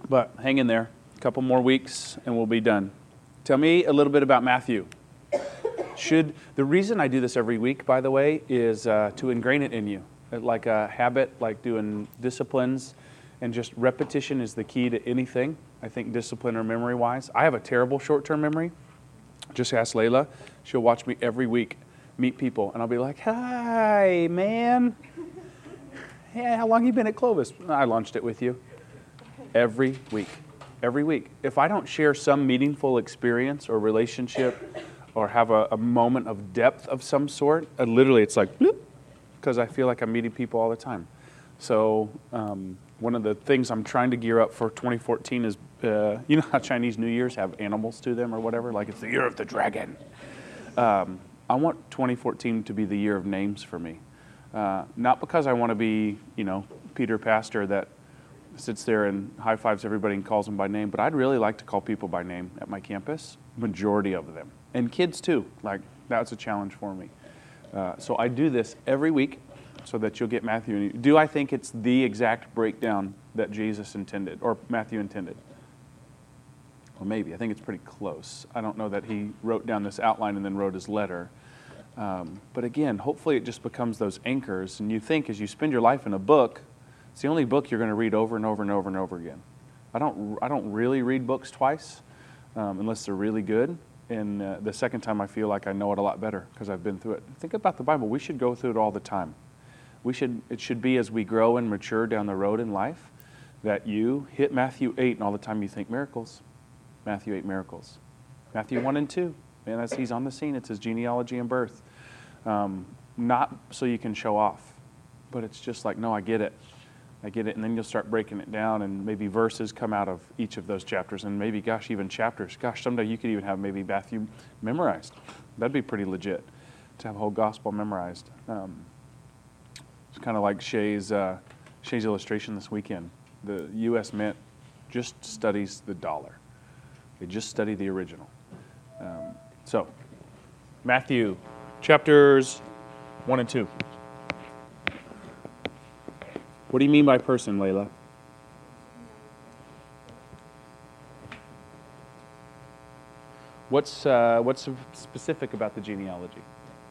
But hang in there. A couple more weeks and we'll be done. Tell me a little bit about Matthew. The reason I do this every week, by the way, is to ingrain it in you. Like a habit, like doing disciplines, and just repetition is the key to anything. I think discipline or memory-wise. I have a terrible short-term memory. Just ask Layla. She'll watch me every week meet people, and I'll be like, "Hi, man. Hey, how long you been at Clovis?" I launched it with you. Every week. Every week. If I don't share some meaningful experience or relationship or have a moment of depth of some sort, literally it's like, bloop, because I feel like I'm meeting people all the time. So one of the things I'm trying to gear up for 2014 is, you know how Chinese New Year's have animals to them or whatever? Like it's the year of the dragon. I want 2014 to be the year of names for me. Not because I want to be, Peter Pastor that sits there and high fives everybody and calls them by name, but I'd really like to call people by name at my campus, majority of them. And kids too, like that's a challenge for me. So I do this every week so that you'll get Matthew. Do I think it's the exact breakdown that Jesus intended or Matthew intended? Well, maybe. I think it's pretty close. I don't know that he wrote down this outline and then wrote his letter. But again, hopefully it just becomes those anchors. And you think as you spend your life in a book, it's the only book you're going to read over and over and over and over again. I don't really read books twice unless they're really good. And the second time I feel like I know it a lot better because I've been through it. Think about the Bible. We should go through it all the time. It should be as we grow and mature down the road in life that you hit Matthew 8 and all the time you think miracles. Matthew 8 miracles. Matthew 1 and 2. Man, as he's on the scene, it's his genealogy and birth. Not so you can show off, but it's just like, no, I get it. And then you'll start breaking it down and maybe verses come out of each of those chapters and maybe, even chapters. Someday you could even have maybe Matthew memorized. That'd be pretty legit to have a whole gospel memorized. It's kind of like Shay's illustration this weekend. The U.S. Mint just studies the dollar. They just study the original. So, Matthew chapters 1 and 2. What do you mean by person, Layla? What's specific about the genealogy?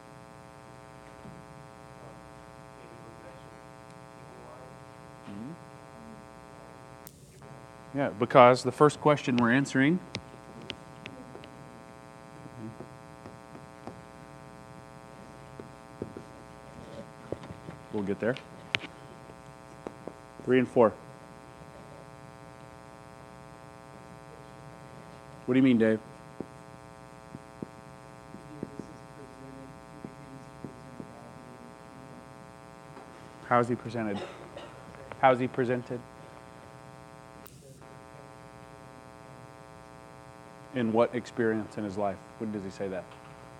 Yeah, because the first question we're answering we'll get there. 3 and 4. What do you mean, Dave? How is he presented? How is he presented? In what experience in his life? When does he say that?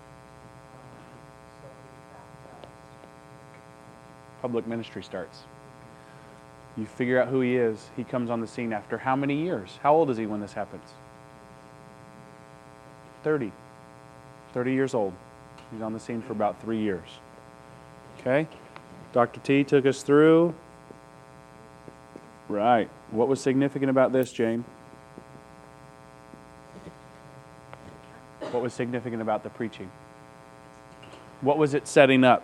Public ministry starts. You figure out who he is. He comes on the scene after how many years? How old is he when this happens? 30. 30 years old. He's on the scene for about 3 years. Okay? Dr. T took us through. Right. What was significant about this, Jane? What was significant about the preaching? What was it setting up?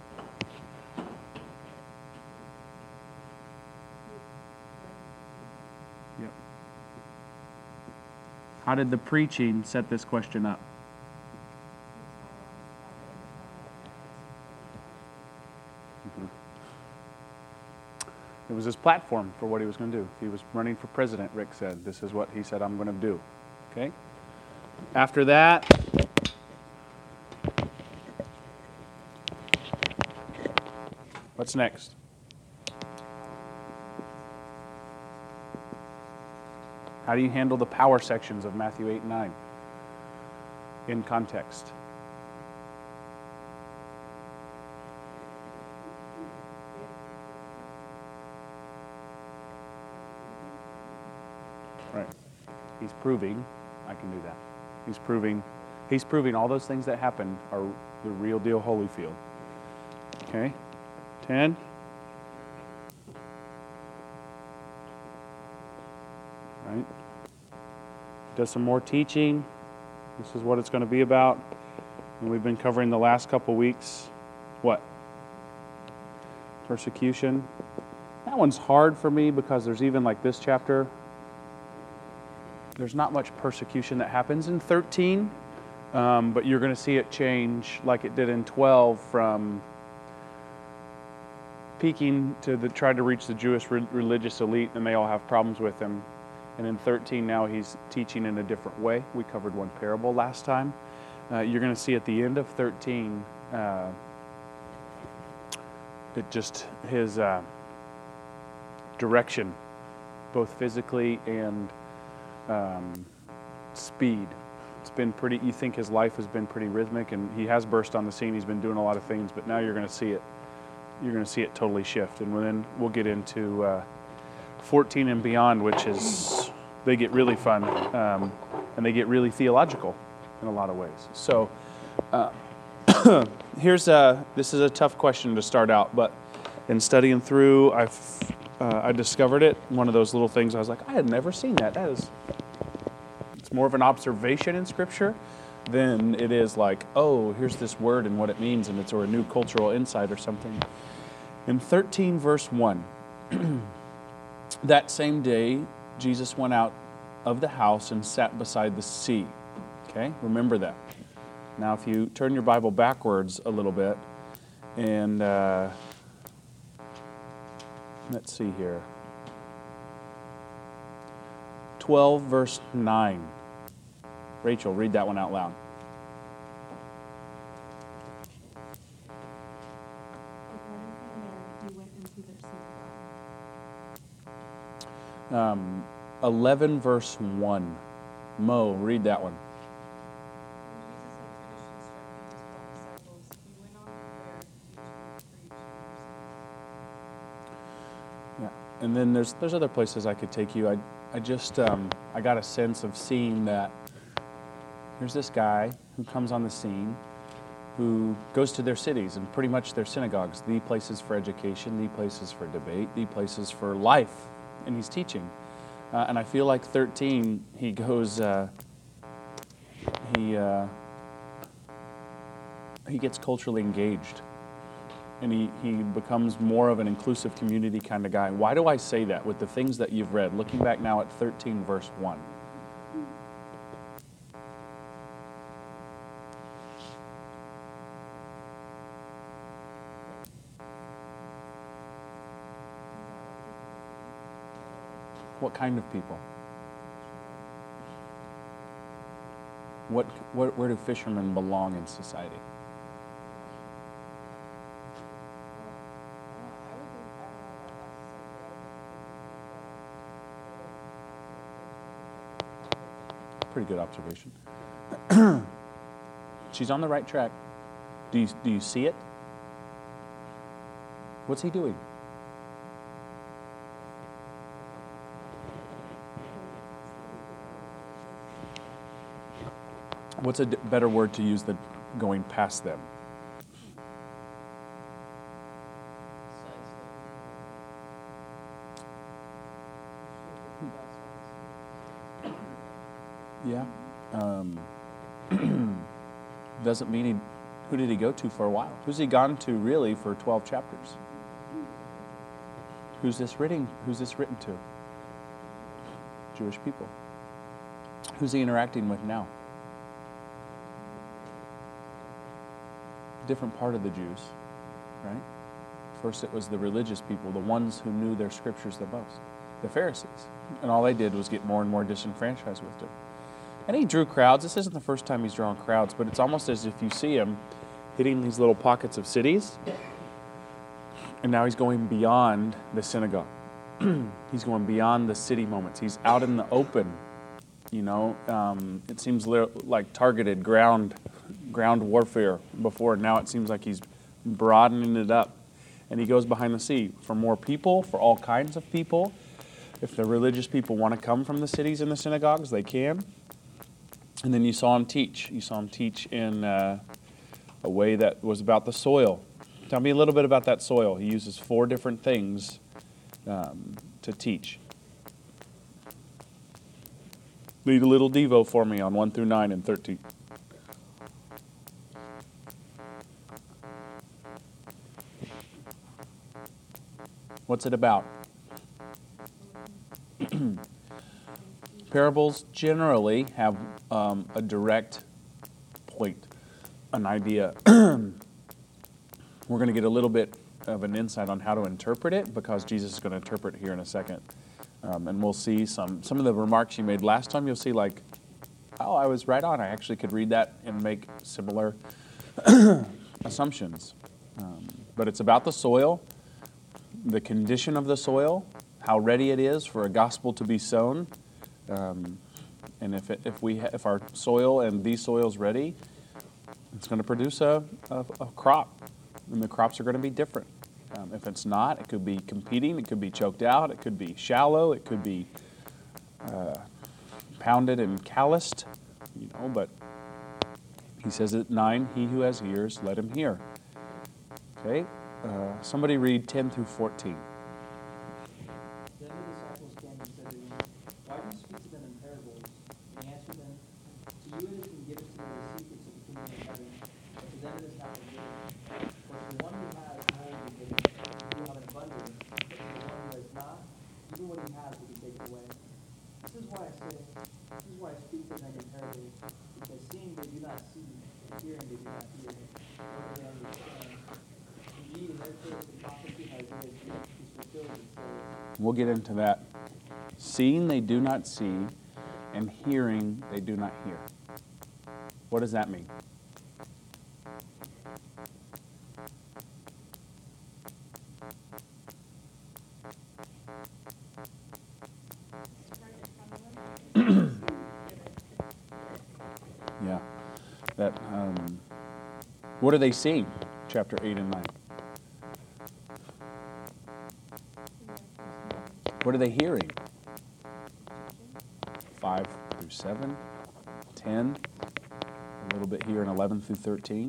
Yep. How did the preaching set this question up? It was his platform for what he was going to do. He was running for president, Rick said. This is what he said, I'm going to do. Okay? After that, what's next? How do you handle the power sections of Matthew 8 and 9 in context? Right. He's proving I can do that. He's proving all those things that happened are the real deal Holyfield. Okay? 10. right? Does some more teaching. This is what it's going to be about. And we've been covering the last couple weeks. What? Persecution. That one's hard for me because there's even like this chapter. There's not much persecution that happens in 13, but you're going to see it change like it did in 12 from peaking to trying to reach the Jewish religious elite, and they all have problems with him. And in 13 now he's teaching in a different way. We covered one parable last time. You're going to see at the end of 13, his direction, both physically and speed. It's been pretty, you think his life has been pretty rhythmic, and he has burst on the scene. He's been doing a lot of things, but now you're going to see it. You're going to see it totally shift. And then we'll get into 14 and beyond, which is, they get really fun, and they get really theological in a lot of ways. So this is a tough question to start out, but in studying through, I discovered it. One of those little things I was like, I had never seen that. It's more of an observation in Scripture than it is like, oh, here's this word and what it means, and it's or a new cultural insight or something. In 13 verse 1, that same day, Jesus went out of the house and sat beside the sea. Okay, remember that. Now, if you turn your Bible backwards a little bit, and let's see here. 12 verse 9. Rachel, read that one out loud. He went into their synagogue. 11 verse 1. Mo, read that one. When Jesus had finished instructing his 12 disciples, he went on from there to teach and preach in their synagogue. Yeah, and then there's other places I could take you. I just I got a sense of seeing that here's this guy who comes on the scene, who goes to their cities and pretty much their synagogues, the places for education, the places for debate, the places for life, and he's teaching. And I feel like 13, he goes, he gets culturally engaged, and he becomes more of an inclusive community kind of guy. Why do I say that with the things that you've read? Looking back now at 13 verse 1. What kind of people? Where do fishermen belong in society? Pretty good observation. She's on the right track. Do you see it? What's he doing? What's a better word to use than going past them? Yeah. Doesn't mean who did he go to for a while? Who's he gone to really for 12 chapters? Who's this written to? Jewish people. Who's he interacting with now? Different part of the Jews, right? First it was the religious people, the ones who knew their scriptures the most, the Pharisees. And all they did was get more and more disenfranchised with them. And he drew crowds. This isn't the first time he's drawn crowds, but it's almost as if you see him hitting these little pockets of cities, and now he's going beyond the synagogue. He's going beyond the city moments. He's out in the open, it seems like targeted ground warfare before. Now it seems like he's broadening it up. And he goes behind the sea for more people, for all kinds of people. If the religious people want to come from the cities and the synagogues, they can. And then you saw him teach. You saw him teach in a way that was about the soil. Tell me a little bit about that soil. He uses 4 different things to teach. Lead a little Devo for me on 1 through 9 and 13. What's it about? Parables generally have a direct point, an idea. We're going to get a little bit of an insight on how to interpret it because Jesus is going to interpret it here in a second. And we'll see some of the remarks you made last time. You'll see like, oh, I was right on. I actually could read that and make similar assumptions. But it's about the soil, the condition of the soil, how ready it is for a gospel to be sown. And if our soil and these soils ready, it's going to produce a crop, and the crops are going to be different. If it's not, it could be competing, it could be choked out, it could be shallow, it could be pounded and calloused, But he says at 9, he who has ears, let him hear. Okay, somebody read 10 through 14. Then the disciples came and said to him, "Why do you speak to them in parables?" And he answered them, "To you it has been given to know the secrets of the kingdom of heaven, but to them it is not been given. For to the one who has, more will be given, and he will have an abundance, but to the one who has not, even what he has will be taken away. This is why I speak to them in parables, because seeing they do not see, and hearing they do not hear, nor do they understand. Indeed, in their case, the prophecy of Isaiah is fulfilled and says, We'll get into that. Seeing they do not see, and hearing they do not hear. What does that mean? Yeah. What are they seeing? Chapter 8 and 9. What are they hearing? 5 through 7, 10, a little bit here in 11 through 13.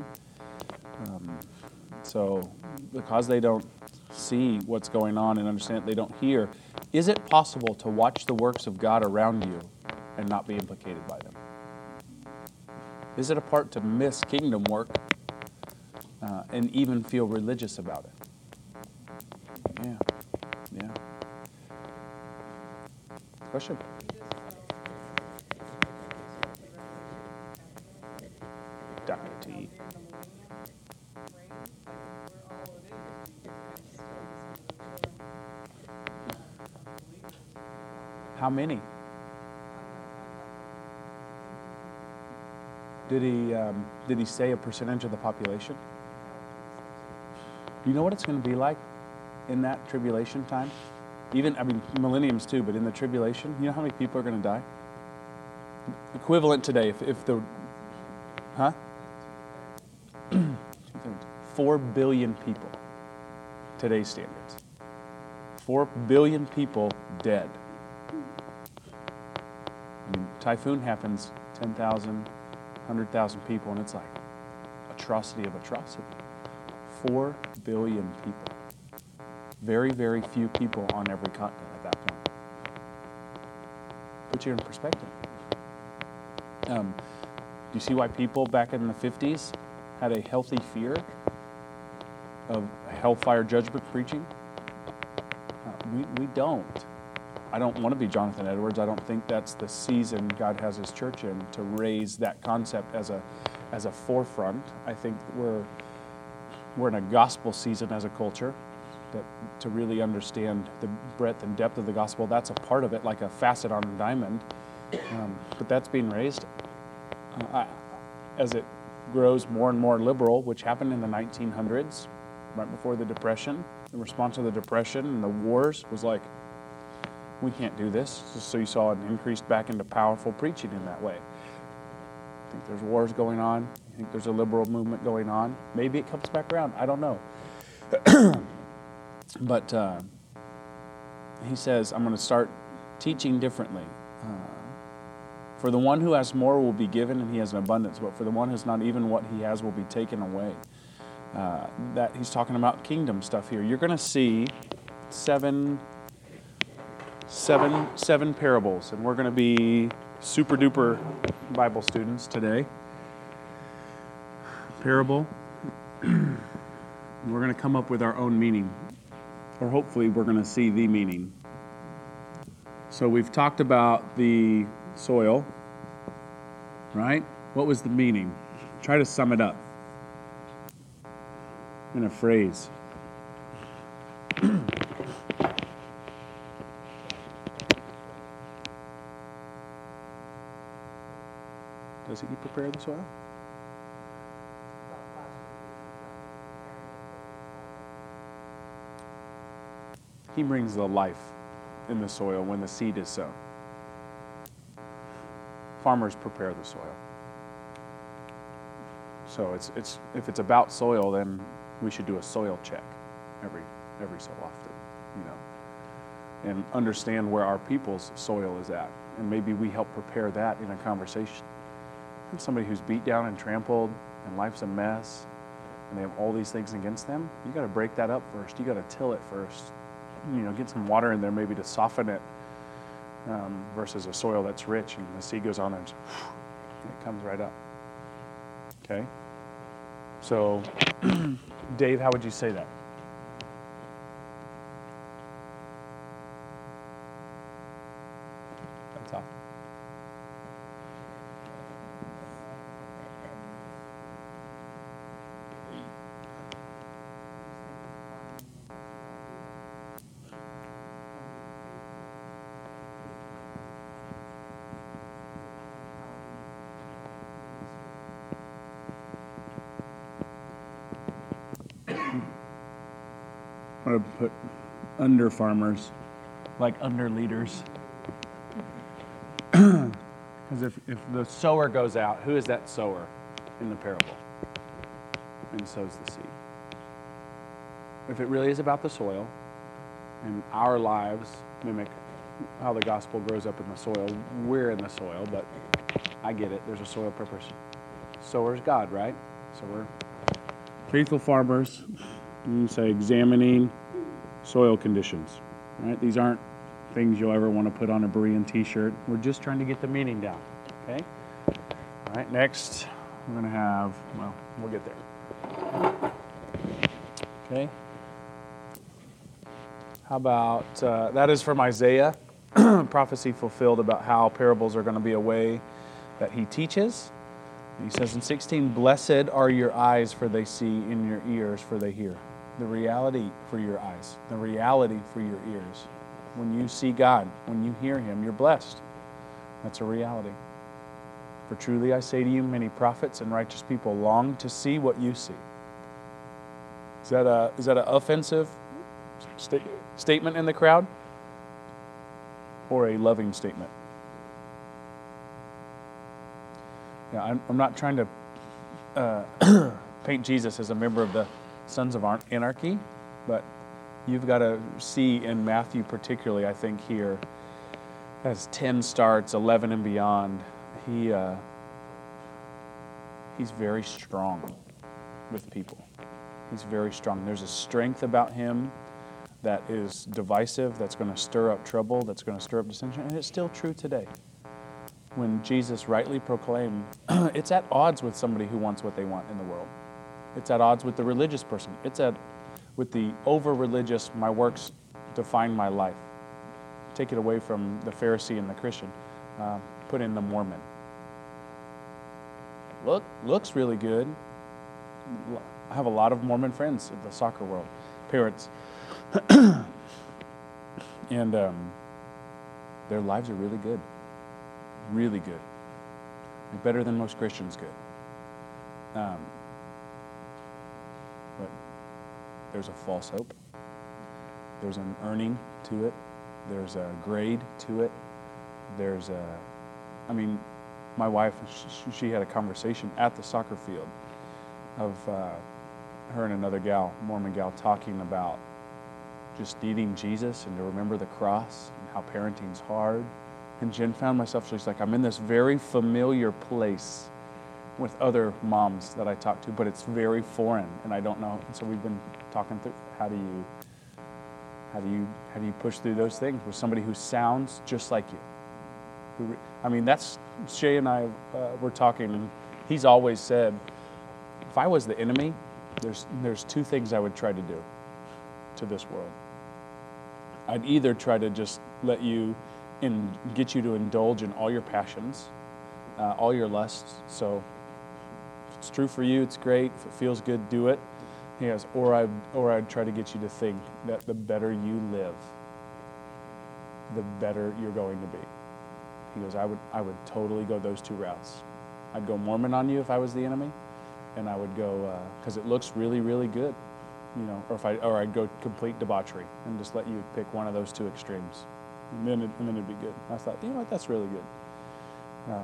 So because they don't see what's going on and understand, they don't hear, is it possible to watch the works of God around you and not be implicated by them? Is it a part to miss kingdom work and even feel religious about it? Yeah. Question? Dr. T. How many? Did he say a percentage of the population? You know what it's going to be like in that tribulation time? Millenniums too, but in the tribulation, you know how many people are going to die? Equivalent today, if the, 4 billion people, today's standards. 4 billion people dead. Typhoon happens, 10,000, 100,000 people, and it's like atrocity of atrocity. 4 billion people. Very, very few people on every continent at that point. Put you in perspective. Do you see why people back in the 50s had a healthy fear of hellfire judgment preaching? We don't. I don't want to be Jonathan Edwards. I don't think that's the season God has His church in to raise that concept as a forefront. I think we're in a gospel season as a culture. To really understand the breadth and depth of the gospel, that's a part of it, like a facet on a diamond. But that's being raised as it grows more and more liberal, which happened in the 1900s, right before the Depression. In response to the Depression and the wars was like, we can't do this. So you saw an increase back into powerful preaching in that way. I think there's wars going on. I think there's a liberal movement going on. Maybe it comes back around. I don't know. But he says, I'm going to start teaching differently. For the one who has more will be given, and he has an abundance. But for the one who's not, even what he has will be taken away. That he's talking about kingdom stuff here. You're going to see 7 seven parables, and we're going to be super duper Bible students today. Parable. We're going to come up with our own meaning, or hopefully we're going to see the meaning. So we've talked about the soil, right? What was the meaning? Try to sum it up in a phrase. Does he prepare the soil? He brings the life in the soil when the seed is sown. Farmers prepare the soil. So it's if it's about soil, then we should do a soil check every so often, and understand where our people's soil is at, and maybe we help prepare that in a conversation. And somebody who's beat down and trampled, and life's a mess, and they have all these things against them. You got to break that up first. You got to till it first. Get some water in there maybe to soften it, versus a soil that's rich and the seed goes on and it comes right up. Okay? So, Dave, how would you say that? That's all. I would put under farmers, like under leaders. Because if the sower goes out, who is that sower in the parable? And sows the seed. If it really is about the soil, and our lives mimic how the gospel grows up in the soil, we're in the soil, but I get it. There's a soil purpose. Sower's God, right? So we're faithful farmers. You say examining soil conditions, right? These aren't things you'll ever want to put on a Berean t-shirt. We're just trying to get the meaning down, okay? All right, next we're going to have, we'll get there. Okay. How about, that is from Isaiah, prophecy fulfilled about how parables are going to be a way that he teaches. He says in 16, "Blessed are your eyes, for they see, and your ears, for they hear." The reality for your eyes, the reality for your ears. When you see God, when you hear Him, you're blessed. That's a reality. "For truly I say to you, many prophets and righteous people long to see what you see." Is that an offensive statement in the crowd, or a loving statement? Yeah, I'm not trying to paint Jesus as a member of the Sons of Anarchy, but you've got to see in Matthew particularly, I think here, as 10 starts, 11 and beyond, he's very strong with people. He's very strong. There's a strength about him that is divisive, that's going to stir up trouble, that's going to stir up dissension, and it's still true today. When Jesus rightly proclaimed, it's at odds with somebody who wants what they want in the world. It's at odds with the religious person. It's with the over-religious, my works define my life. Take it away from the Pharisee and the Christian. Put in the Mormon. Looks really good. I have a lot of Mormon friends in the soccer world, parents. And their lives are really good. Really good. Better than most Christians could. But there's a false hope. There's an earning to it. There's a grade to it. My wife, she had a conversation at the soccer field of her and another gal, Mormon gal, talking about just needing Jesus and to remember the cross and how parenting's hard. And Jen found myself, she's like, I'm in this very familiar place with other moms that I talk to, but it's very foreign and I don't know. And so we've been talking through how do How do you push through those things with somebody who sounds just like you? That's Shay and I were talking, and he's always said, if I was the enemy, there's two things I would try to do to this world. I'd either try to just let you and get you to indulge in all your passions, all your lusts. So if it's true for you, it's great. If it feels good, do it. He goes, or I'd try to get you to think that the better you live, the better you're going to be. He goes, I would totally go those two routes. I'd go Mormon on you if I was the enemy, and I would go because it looks really, really good, or I'd go complete debauchery and just let you pick one of those two extremes, and then it'd be good. I thought, you know what, that's really good.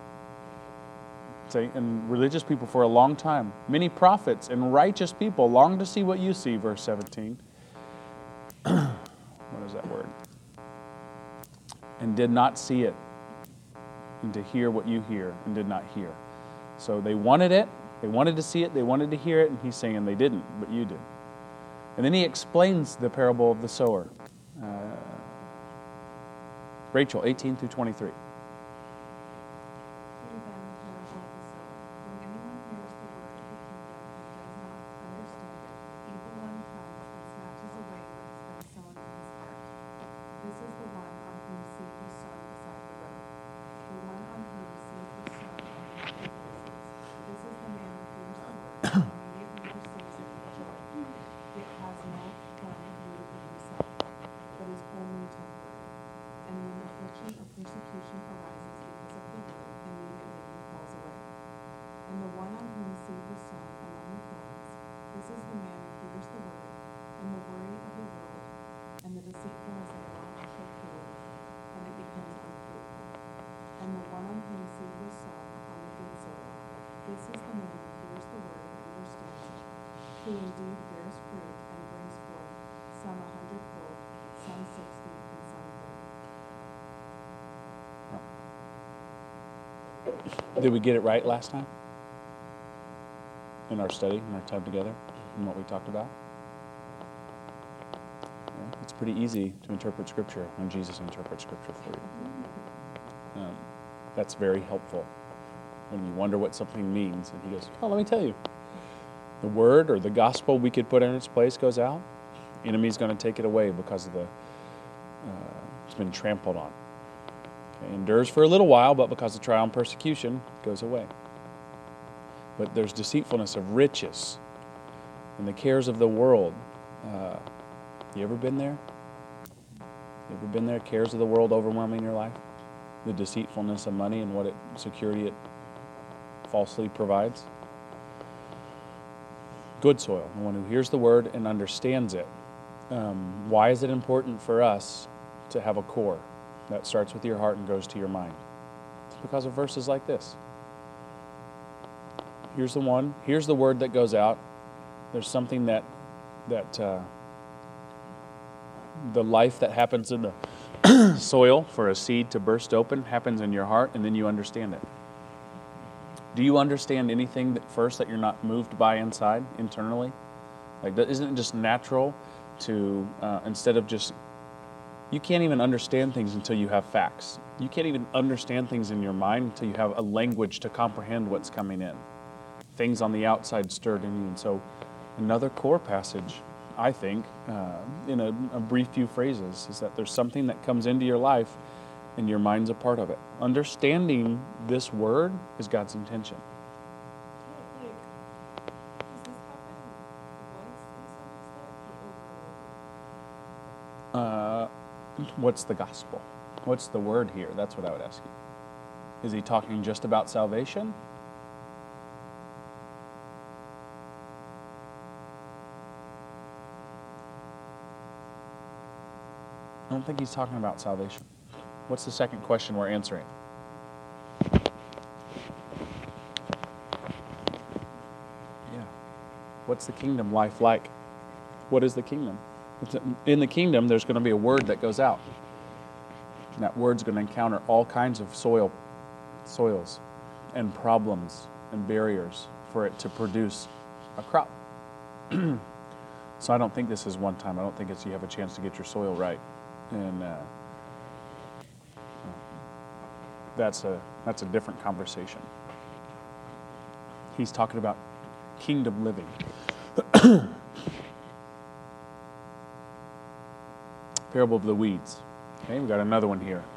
And religious people for a long time, many prophets and righteous people long to see what you see, verse 17. What is that word? And did not see it, and to hear what you hear, and did not hear. So they wanted it, they wanted to see it, they wanted to hear it, and he's saying they didn't, but you did. And then he explains the parable of the sower. Rachel, 18 through 23. Who indeed bears fruit and brings forth, some 100-fold, some 60, and some 30. Did we get it right last time? In our study, in our time together, and what we talked about? Yeah, it's pretty easy to interpret Scripture when Jesus interprets Scripture for you. That's very helpful when you wonder what something means, and he goes, oh, let me tell you. The word or the gospel we could put in its place goes out. The enemy's going to take it away because of it's been trampled on. Okay, endures for a little while, but because of trial and persecution, it goes away. But there's deceitfulness of riches and the cares of the world. You ever been there? You ever been there? Cares of the world overwhelming your life? The deceitfulness of money and what security it falsely provides? Good soil, the one who hears the word and understands it. Why is it important for us to have a core that starts with your heart and goes to your mind? It's because of verses like this. Here's the one. Here's the word that goes out. There's something that the life that happens in the soil for a seed to burst open happens in your heart, and then you understand it. Do you understand anything that you're not moved by inside, internally? Isn't it just natural to, instead of just, you can't even understand things until you have facts. You can't even understand things in your mind until you have a language to comprehend what's coming in. Things on the outside stirred in you. And so another core passage, I think, in a brief few phrases, is that there's something that comes into your life and your mind's a part of it. Understanding this word is God's intention. Does this happen once in someone's life or over? What's the gospel? What's the word here? That's what I would ask you. Is he talking just about salvation? I don't think he's talking about salvation. What's the second question we're answering? Yeah. What's the kingdom life like? What is the kingdom? In the kingdom, there's going to be a word that goes out. And that word's going to encounter all kinds of soils and problems and barriers for it to produce a crop. So I don't think this is one time. I don't think it's you have a chance to get your soil right. And that's a different conversation. He's talking about kingdom living. Parable of the weeds. Okay, we got another one here.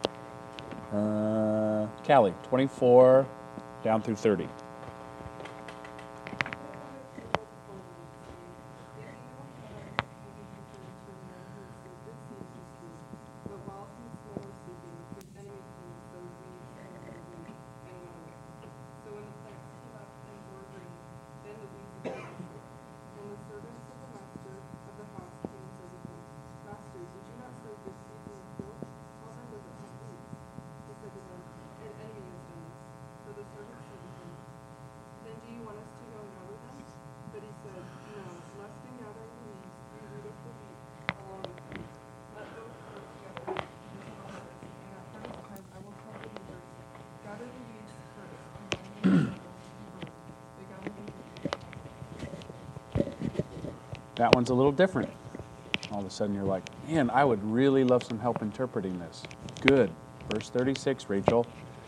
Callie, 24 down through 30. That one's a little different. All of a sudden you're like, man, I would really love some help interpreting this. Good. Verse 36, Rachel.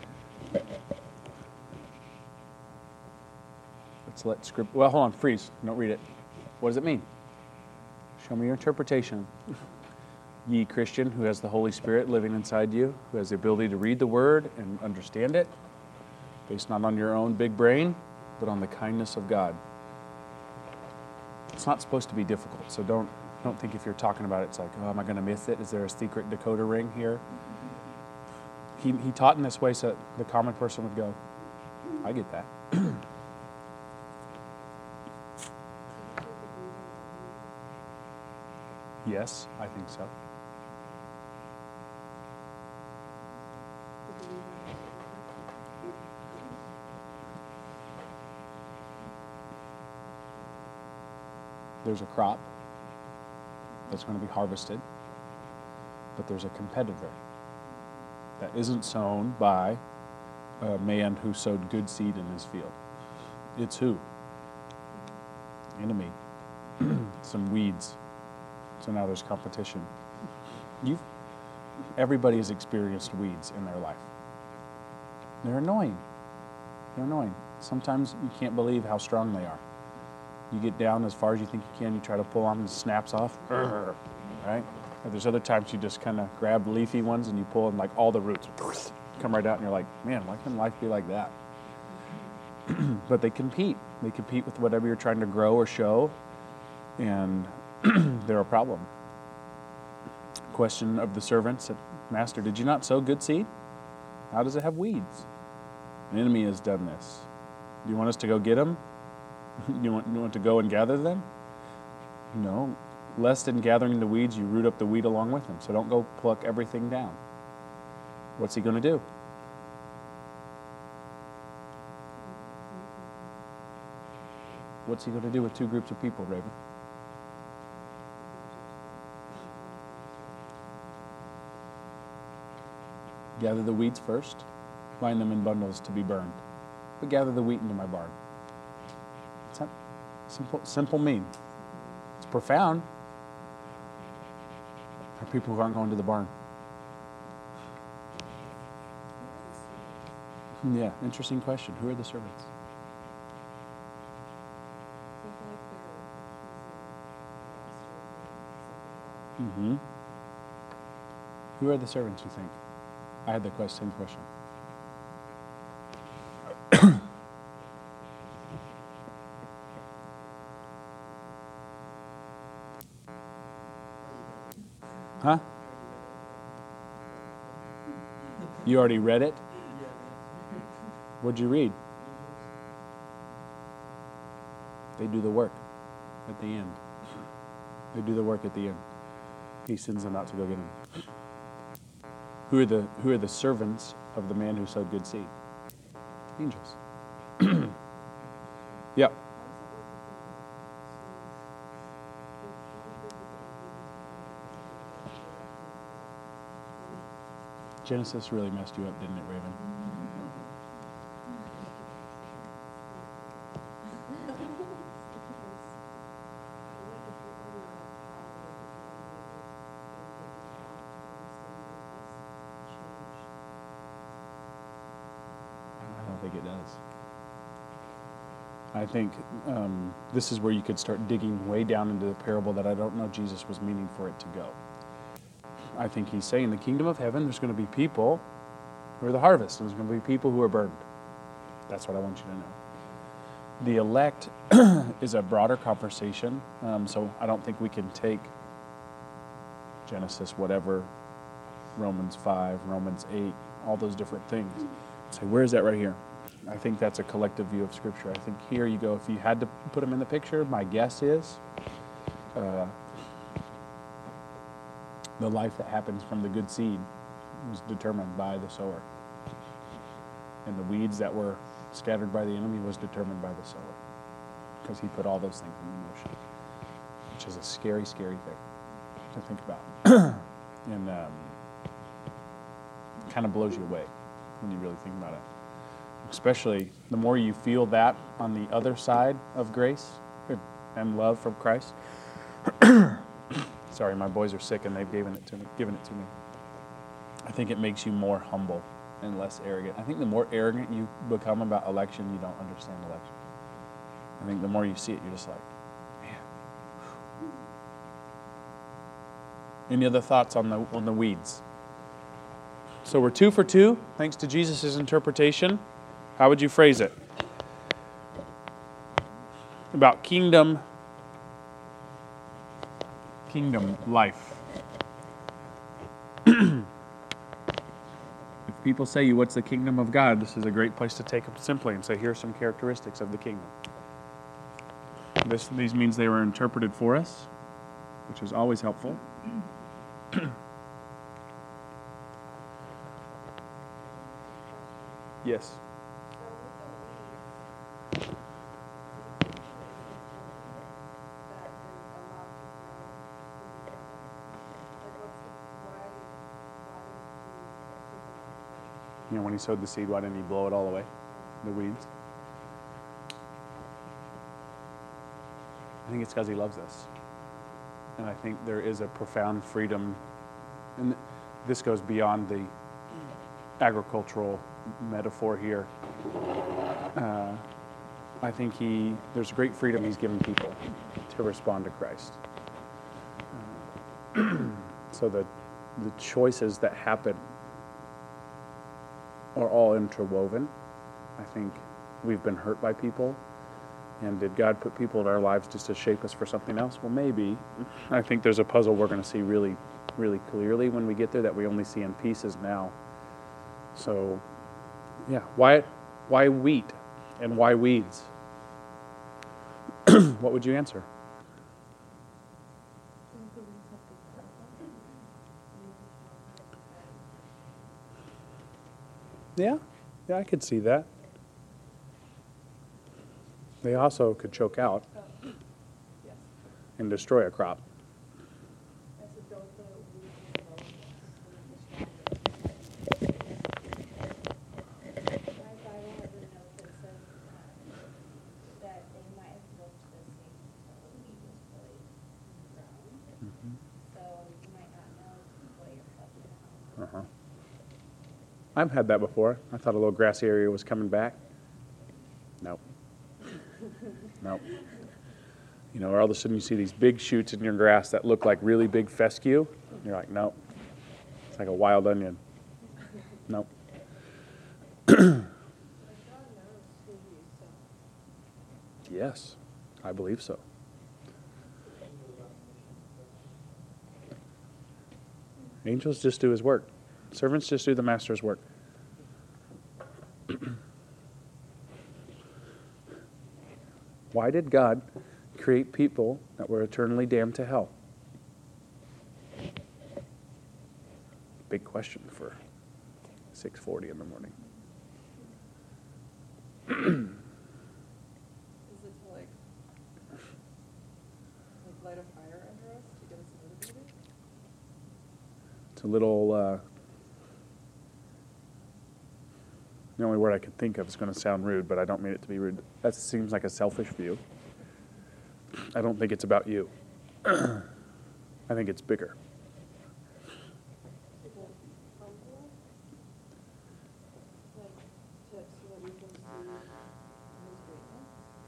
Let's let script, well, hold on, freeze. Don't read it. What does it mean? Show me your interpretation. Ye Christian, who has the Holy Spirit living inside you, who has the ability to read the word and understand it, based not on your own big brain, but on the kindness of God. It's not supposed to be difficult, so don't think if you're talking about it, it's like, oh, am I going to miss it? Is there a secret decoder ring here? He taught in this way so the common person would go, I get that. Yes, I think so. There's a crop that's going to be harvested, but there's a competitor that isn't sown by a man who sowed good seed in his field. It's who? Enemy. Some weeds. So now there's competition. Everybody has experienced weeds in their life. They're annoying. They're annoying. Sometimes you can't believe how strong they are. You get down as far as you think you can, you try to pull on, and it snaps off, right? Or there's other times you just kind of grab leafy ones and you pull and like all the roots come right out and you're like, man, why can't life be like that? But they compete. They compete with whatever you're trying to grow or show, and they're a problem. Question of the servants, Master, did you not sow good seed? How does it have weeds? An enemy has done this. Do you want us to go get them? You want to go and gather them? No. Lest in gathering the weeds, you root up the wheat along with them. So don't go pluck everything down. What's he going to do? What's he going to do with two groups of people, Raven? Gather the weeds first, bind them in bundles to be burned, but gather the wheat into my barn. It's not simple mean. It's profound. Are people who aren't going to the barn? Yeah, interesting question. Who are the servants? Mm-hmm. Who are the servants, you think? I had the same question. Huh? You already read it? What'd you read? They do the work at the end. They do the work at the end. He sends them out to go get them. Who are the servants of the man who sowed good seed? Angels. Yep. Genesis really messed you up, didn't it, Raven? think it does. I think this is where you could start digging way down into the parable that I don't know Jesus was meaning for it to go. I think he's saying the kingdom of heaven, there's going to be people who are the harvest, and there's going to be people who are burned. That's what I want you to know. The elect is a broader conversation, so I don't think we can take Genesis, whatever, Romans 5, Romans 8, all those different things. Say, where is that right here? I think that's a collective view of Scripture. I think here you go, if you had to put them in the picture, my guess is the life that happens from the good seed was determined by the sower. And the weeds that were scattered by the enemy was determined by the sower. Because he put all those things in motion. Which is a scary, scary thing to think about. And kind of blows you away when you really think about it. Especially the more you feel that on the other side of grace and love from Christ. Sorry, my boys are sick and they've given it to me. I think it makes you more humble and less arrogant. I think the more arrogant you become about election, you don't understand election. I think the more you see it, you're just like, man. Any other thoughts on the weeds? So we're 2 for 2, thanks to Jesus' interpretation. How would you phrase it? About kingdom life. If people say you, what's the kingdom of God? This is a great place to take them simply and say, here are some characteristics of the kingdom. These means they were interpreted for us, which is always helpful. Yes. You know, when he sowed the seed, why didn't he blow it all away? The weeds. I think it's because he loves us. And I think there is a profound freedom. And this goes beyond the agricultural metaphor here. I think there's great freedom he's given people to respond to Christ. So the choices that happen are all interwoven. I think we've been hurt by people. And did God put people in our lives just to shape us for something else? Well, maybe. I think there's a puzzle we're going to see really, really clearly when we get there that we only see in pieces now. So, yeah, why wheat and why weeds? What would you answer? Yeah, I could see that. They also could choke out and destroy a crop. I've had that before. I thought a little grassy area was coming back. Nope. You know, or all of a sudden you see these big shoots in your grass that look like really big fescue. You're like, nope. It's like a wild onion. Nope. Yes, I believe so. Angels just do his work. Servants just do the master's work. Why did God create people that were eternally damned to hell? Big question for 6:40 in the morning. Is it to like light a fire under us to get us motivated? It's a little, the only word I could think of is going to sound rude, but I don't mean it to be rude. That seems like a selfish view. I don't think it's about you. I think it's bigger. Like tips so that we can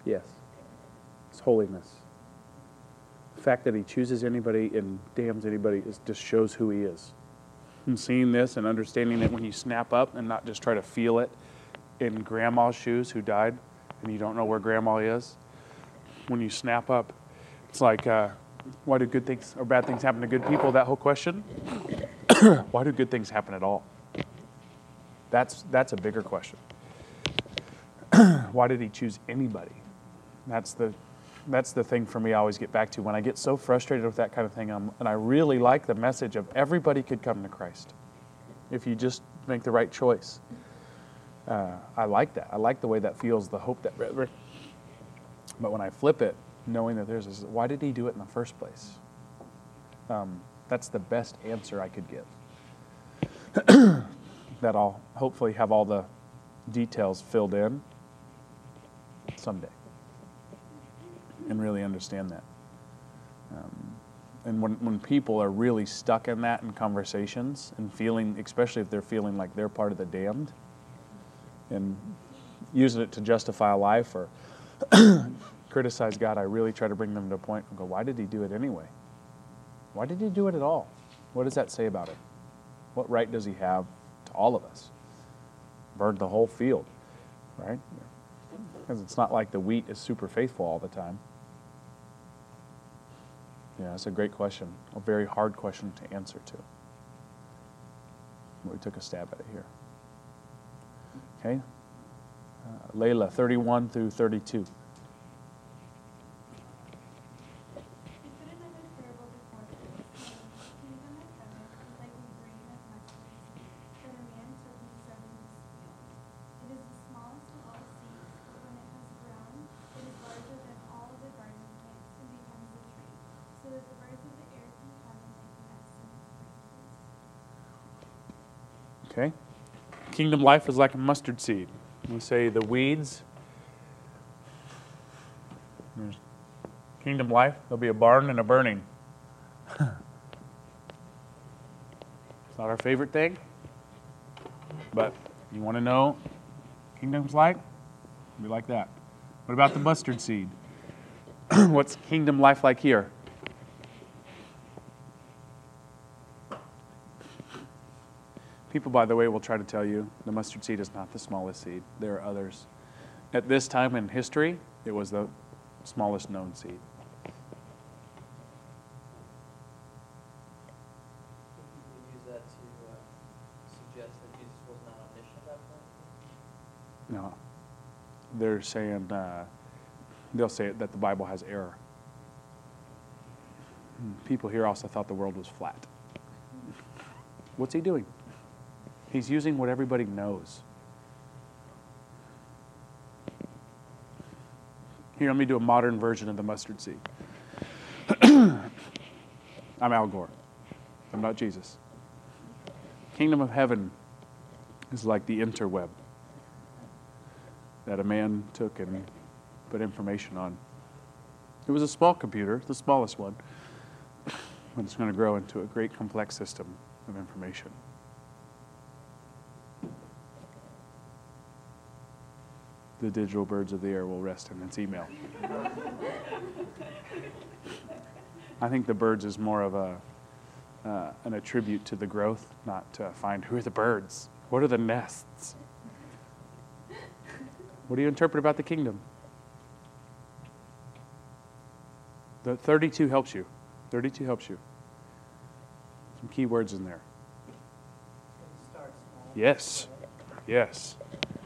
Yes. It's holiness. The fact that he chooses anybody and damns anybody just shows who he is. And seeing this and understanding that when you snap up and not just try to feel it in grandma's shoes who died and you don't know where grandma is, when you snap up, it's like, why do good things or bad things happen to good people? That whole question. Why do good things happen at all? That's a bigger question. Why did he choose anybody? That's the thing for me I always get back to. When I get so frustrated with that kind of thing, and I really like the message of everybody could come to Christ if you just make the right choice. I like that. I like the way that feels, the hope that... But when I flip it, knowing that there's this, why did he do it in the first place? That's the best answer I could give. That I'll hopefully have all the details filled in someday and really understand that. And when people are really stuck in that in conversations and feeling, especially if they're feeling like they're part of the damned and using it to justify a life or criticize God, I really try to bring them to a point and go, why did he do it anyway? Why did he do it at all? What does that say about it? What right does he have to all of us? Burn the whole field, right? Because it's not like the wheat is super faithful all the time. Yeah, that's a great question. A very hard question to answer to. We took a stab at it here. Okay. Layla, 31 through 32. Okay. Kingdom life is like a mustard seed. We say the weeds. There's kingdom life, there'll be a barn and a burning. It's not our favorite thing, but you want to know kingdom's like? It'll be like that. What about the mustard seed? What's kingdom life like here? People, by the way, will try to tell you the mustard seed is not the smallest seed. There are others. At this time in history, it was the smallest known seed. You use that to suggest that Jesus was not omniscient at that point? No. They're saying, they'll say that the Bible has error. People here also thought the world was flat. What's he doing? He's using what everybody knows. Here, let me do a modern version of the mustard seed. I'm Al Gore. I'm not Jesus. Kingdom of heaven is like the interweb that a man took and put information on. It was a small computer, the smallest one, but it's going to grow into a great complex system of information. The digital birds of the air will rest in its email. I think the birds is more of an attribute to the growth, not to find who are the birds. What are the nests? What do you interpret about the kingdom? The 32 helps you. 32 helps you. Some key words in there. Start small. Yes. Yes.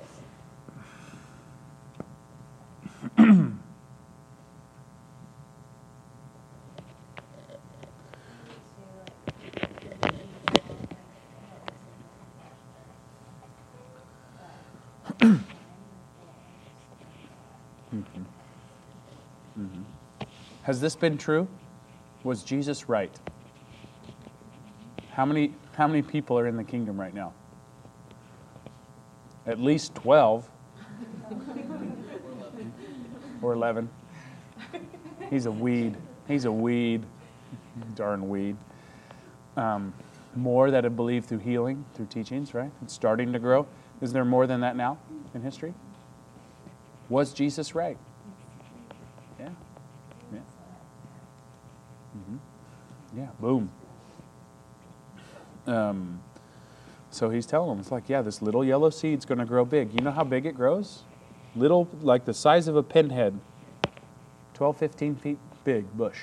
Has this been true? Was Jesus right? How many people are in the kingdom right now? At least 12 or 11. He's a weed. He's a weed. Darn weed. More that have believed through healing, through teachings, right? It's starting to grow. Is there more than that now in history? Was Jesus right? Yeah, boom. So he's telling them, it's like, yeah, this little yellow seed's going to grow big. You know how big it grows? Little, like the size of a pinhead. 12, 15 feet big bush.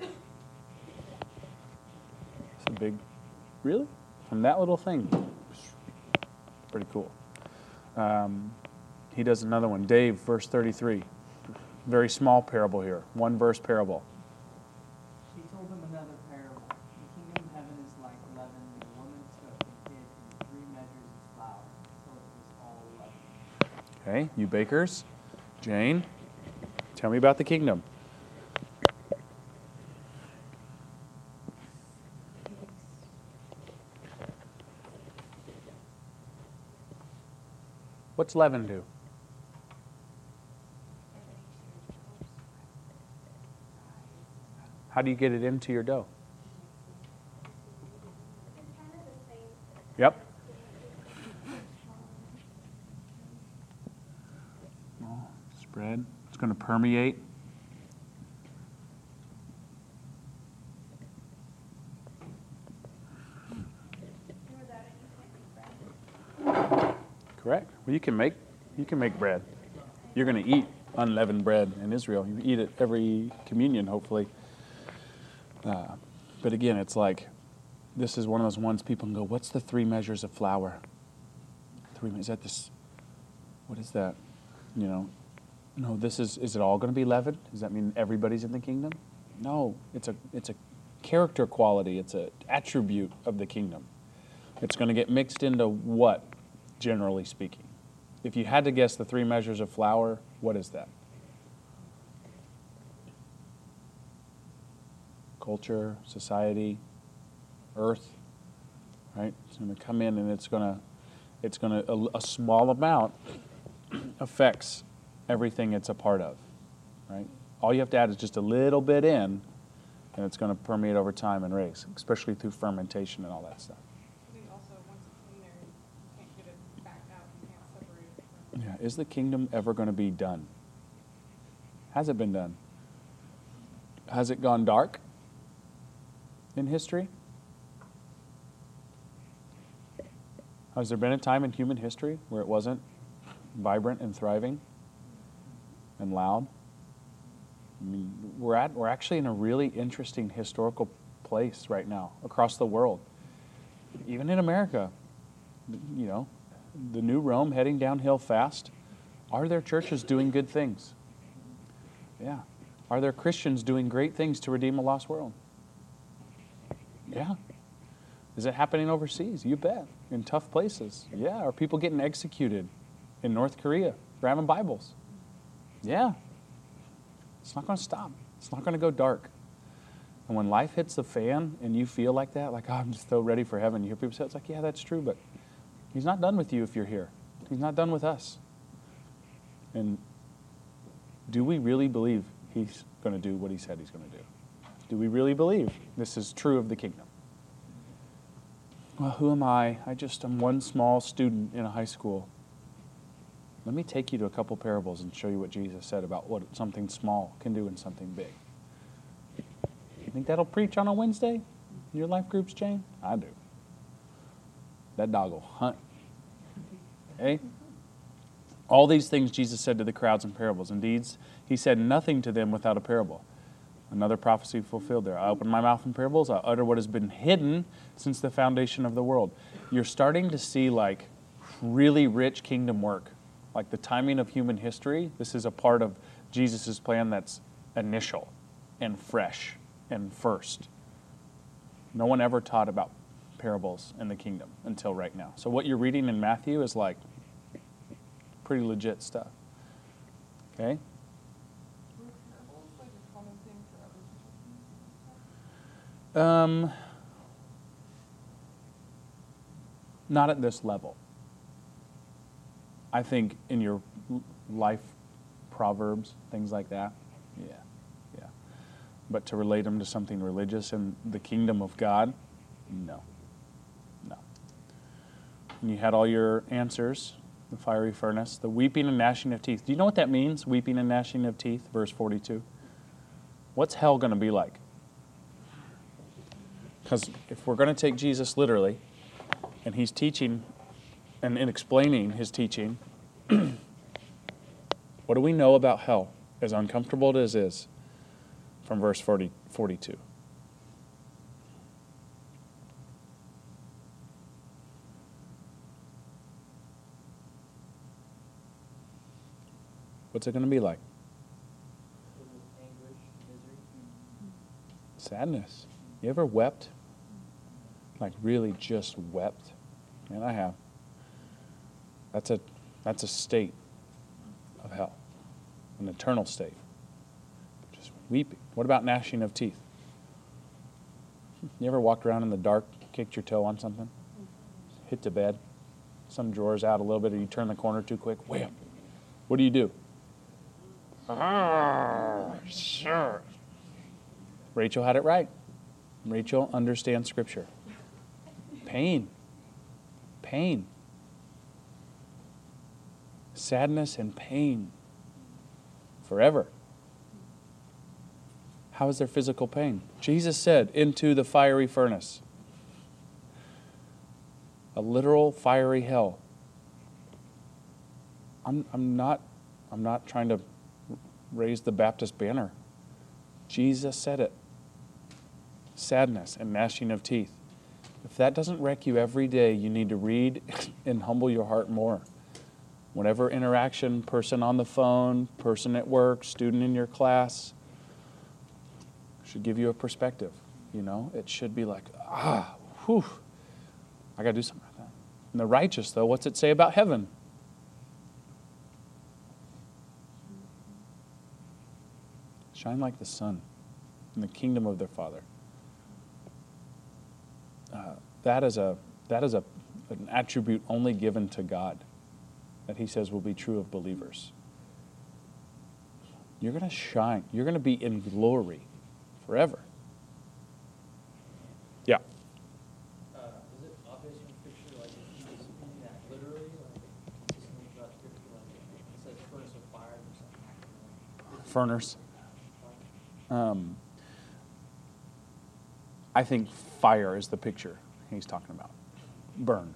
It's a big, really? From that little thing. Pretty cool. He does another one. Dave, verse 33. Very small parable here. One verse parable. He told them another parable. The kingdom of heaven is like leaven that a woman took and hid in 3 measures of flour until it was all leavened. Okay, you bakers. Jane, tell me about the kingdom. What's leaven do? How do you get it into your dough? Yep. Spread. It's going to permeate. Correct. Well, you can make bread. You're going to eat unleavened bread in Israel. You eat it every communion, hopefully. But again, it's like, this is one of those ones people can go, what's the 3 measures of flour? Is that this? What is that? You know, no, is it all going to be leavened? Does that mean everybody's in the kingdom? No, it's a character quality. It's an attribute of the kingdom. It's going to get mixed into what, generally speaking? If you had to guess the 3 measures of flour, what is that? Culture, society, earth, right? It's going to come in and it's going to, a small amount affects everything it's a part of, right? All you have to add is just a little bit in, and it's going to permeate over time and raise, especially through fermentation and all that stuff. I think also once it's in there, you can't get it back out. You can't separate it from. Yeah, is the kingdom ever going to be done? Has it been done? Has it gone dark in history? Has there been a time in human history where it wasn't vibrant and thriving and loud? I mean, we're actually in a really interesting historical place right now across the world. Even in America, you know, the new Rome heading downhill fast. Are there churches doing good things? Yeah. Are there Christians doing great things to redeem a lost world? Yeah. Is it happening overseas? You bet. In tough places. Yeah. Are people getting executed in North Korea for having Bibles? Yeah. It's not going to stop. It's not going to go dark. And when life hits the fan and you feel like that, like, oh, I'm just so ready for heaven, you hear people say, it's like, yeah, that's true, but He's not done with you if you're here. He's not done with us. And do we really believe He's going to do what He said He's going to do? Do we really believe this is true of the kingdom? Well, who am I? I'm one small student in a high school. Let me take you to a couple parables and show you what Jesus said about what something small can do in something big. You think that'll preach on a Wednesday in your life groups, Jane? I do. That dog will hunt. Okay? All these things Jesus said to the crowds in parables. Indeed, He said nothing to them without a parable. Another prophecy fulfilled there. I open my mouth in parables. I utter what has been hidden since the foundation of the world. You're starting to see like really rich kingdom work. Like the timing of human history. This is a part of Jesus' plan that's initial and fresh and first. No one ever taught about parables in the kingdom until right now. So what you're reading in Matthew is like pretty legit stuff. Okay? Were parables like a common thing for other churches? Not at this level. I think in your life proverbs, things like that, yeah. But to relate them to something religious in the kingdom of God, no. And you had all your answers, the fiery furnace, the weeping and gnashing of teeth. Do you know what that means, weeping and gnashing of teeth, verse 42? What's hell going to be like? Because if we're going to take Jesus literally, and he's teaching and explaining his teaching, what do we know about hell, as uncomfortable as it is, from verse 42? What's it going to be like? Anguish, misery. Sadness. You ever wept? Like really just wept? Man, I have. That's a state of hell. An eternal state. Just weeping. What about gnashing of teeth? You ever walked around in the dark, kicked your toe on something? Hit the bed? Some drawer's out a little bit, or you turn the corner too quick? Wham! What do? Sure. Rachel had it right. Rachel understands Scripture. Pain. Sadness and pain. Forever. How is there physical pain? Jesus said, into the fiery furnace. A literal fiery hell. I'm not trying to raise the Baptist banner. Jesus said it. Sadness and gnashing of teeth. If that doesn't wreck you every day, you need to read and humble your heart more. Whatever interaction, person on the phone, person at work, student in your class, should give you a perspective. You know, it should be like, whew, I got to do something like that. And the righteous, though, what's it say about heaven? Shine like the sun in the kingdom of their Father. That is an attribute only given to God, that he says will be true of believers. You're going to shine. You're going to be in glory forever. Yeah. Is it obvious from Scripture, like, if you just mean that literally, like, just think about Scripture, like, it says furnace of fire or something? Furnace. I think fire is the picture he's talking about. Burn.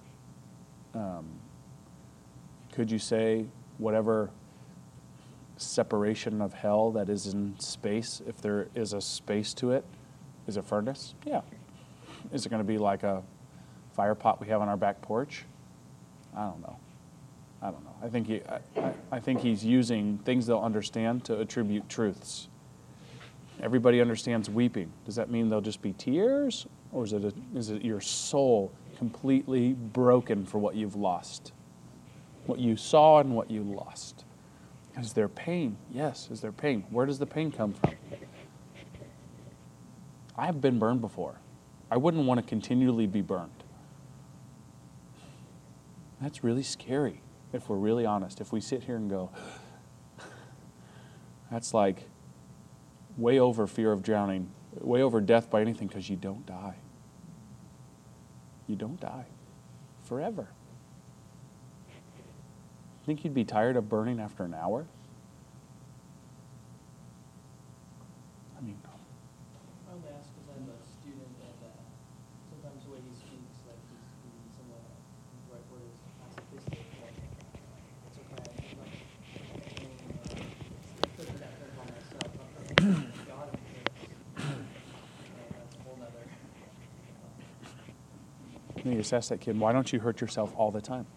Could you say whatever separation of hell that is in space, if there is a space to it, is a furnace? Yeah. Is it going to be like a fire pot we have on our back porch? I don't know. I think he's using things they'll understand to attribute truths. Everybody understands weeping. Does that mean there'll just be tears? Or is it your soul completely broken for what you've lost? What you saw and what you lost. Is there pain? Yes, is there pain? Where does the pain come from? I have been burned before. I wouldn't want to continually be burned. That's really scary, if we're really honest. If we sit here and go, that's like way over fear of drowning, way over death by anything, because you don't die. You don't die. Forever. Think you'd be tired of burning after an hour? I mean, I only ask because I'm a student, and sometimes the way he speaks, like, he's somewhat, the right word is pacifistic, like, it's okay, I'm not putting that burden on myself, I'm putting God in things, and that's a whole nother. you just ask that kid, why don't you hurt yourself all the time?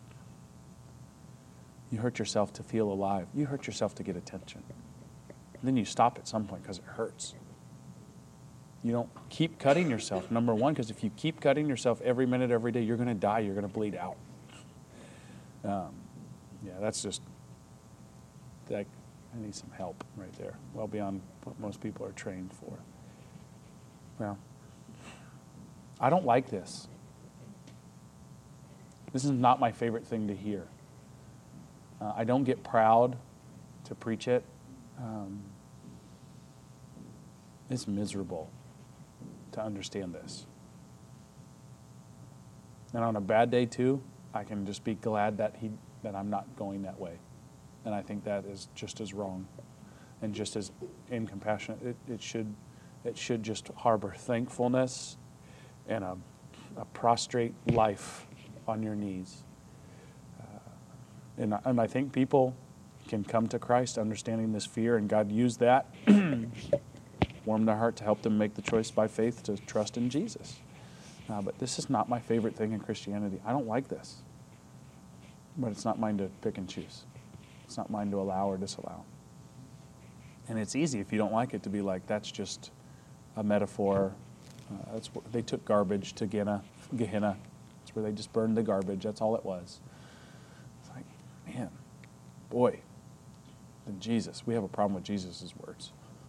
You hurt yourself to feel alive. You hurt yourself to get attention. And then you stop at some point because it hurts. You don't keep cutting yourself, number one, because if you keep cutting yourself every minute, every day, you're going to die. You're going to bleed out. That's just, I need some help right there. Well beyond what most people are trained for. Well, I don't like this. This is not my favorite thing to hear. I don't get proud to preach it. It's miserable to understand this. And on a bad day too, I can just be glad that I'm not going that way. And I think that is just as wrong and just as incompassionate. It should just harbor thankfulness and a prostrate life on your knees. And I think people can come to Christ understanding this fear, and God used that, warm their heart to help them make the choice by faith to trust in Jesus. But this is not my favorite thing in Christianity. I don't like this. But it's not mine to pick and choose. It's not mine to allow or disallow. And it's easy if you don't like it to be like, that's just a metaphor. They took garbage to Gehenna. That's where they just burned the garbage. That's all it was. It's like, man, boy, then Jesus. We have a problem with Jesus' words.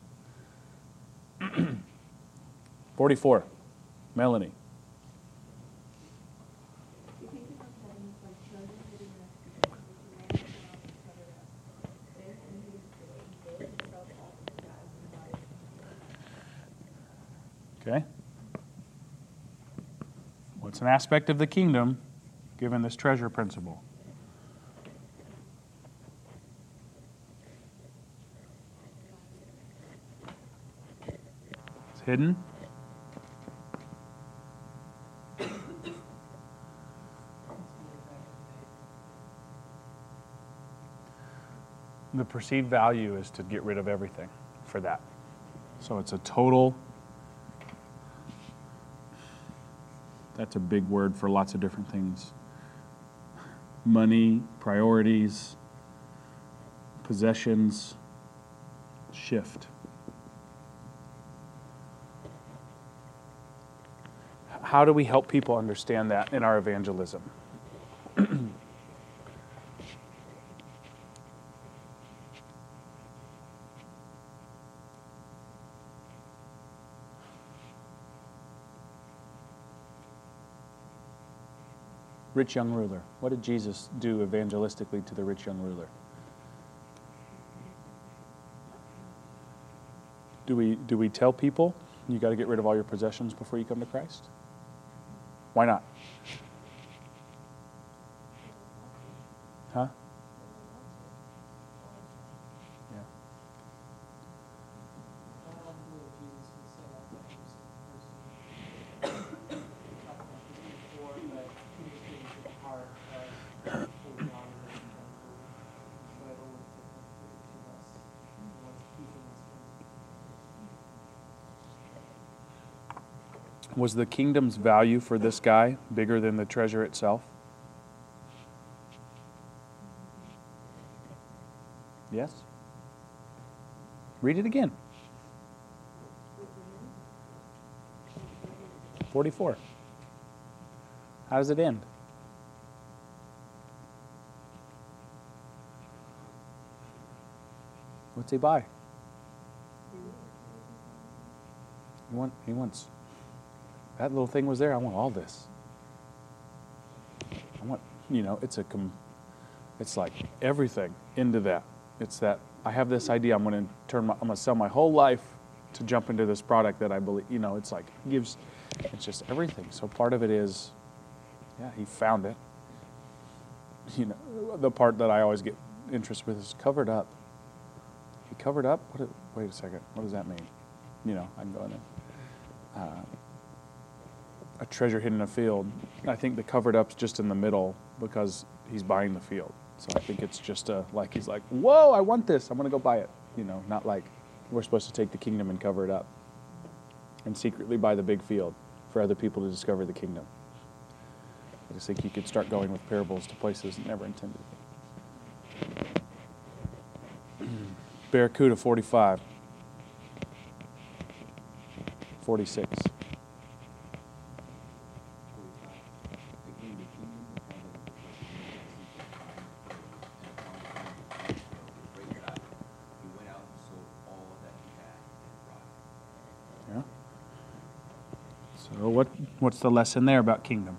44, Melanie. You think about heaven is like treasure hidden in a field, which you never cannot cover up. There's envy and joy, those who felt all the skies and life. Okay. What's an aspect of the kingdom given this treasure principle? It's hidden. The perceived value is to get rid of everything for that. So it's a total, that's a big word for lots of different things. Money, priorities, possessions, shift. How do we help people understand that in our evangelism? Rich young ruler. What did Jesus do evangelistically to the rich young ruler? Do we tell people you got to get rid of all your possessions before you come to Christ? Why not? Huh? Yeah. I don't believe Jesus would say that to every single person. Talked about this before, but he was getting to the heart of holding on to them and so it always different to us. What's keeping us from Was the kingdom's value for this guy bigger than the treasure itself? Yes? Read it again. 44. How does it end? What's he buy? He wants, that little thing was there, I want all this. I want, it's like everything into that. It's that I have this idea, I'm going to sell my whole life to jump into this product that I believe, it's like, it's just everything. So part of it is, yeah, he found it. The part that I always get interest with is covered up. He covered up? Wait a second, what does that mean? I can go in there. A treasure hidden in a field. I think the covered up's just in the middle because he's buying the field. So I think it's just he's like, whoa, I want this. I'm going to go buy it. Not like we're supposed to take the kingdom and cover it up and secretly buy the big field for other people to discover the kingdom. I just think you could start going with parables to places never intended to be. Barracuda 45. 46. Yeah. So what's the lesson there about kingdom?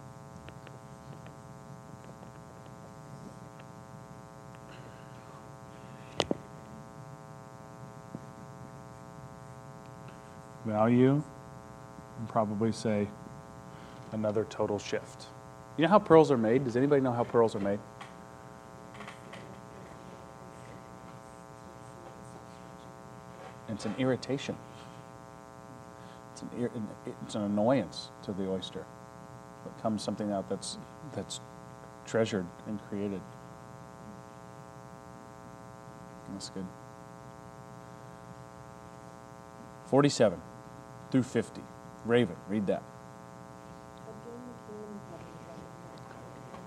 Value, and probably say another total shift. You know how pearls are made? Does anybody know how pearls are made? It's an irritation. It's an it's an annoyance to the oyster. It becomes something out that's treasured and created. That's good. 47 through 50. Raven, read that. Again, the kingdom of heaven is like a man who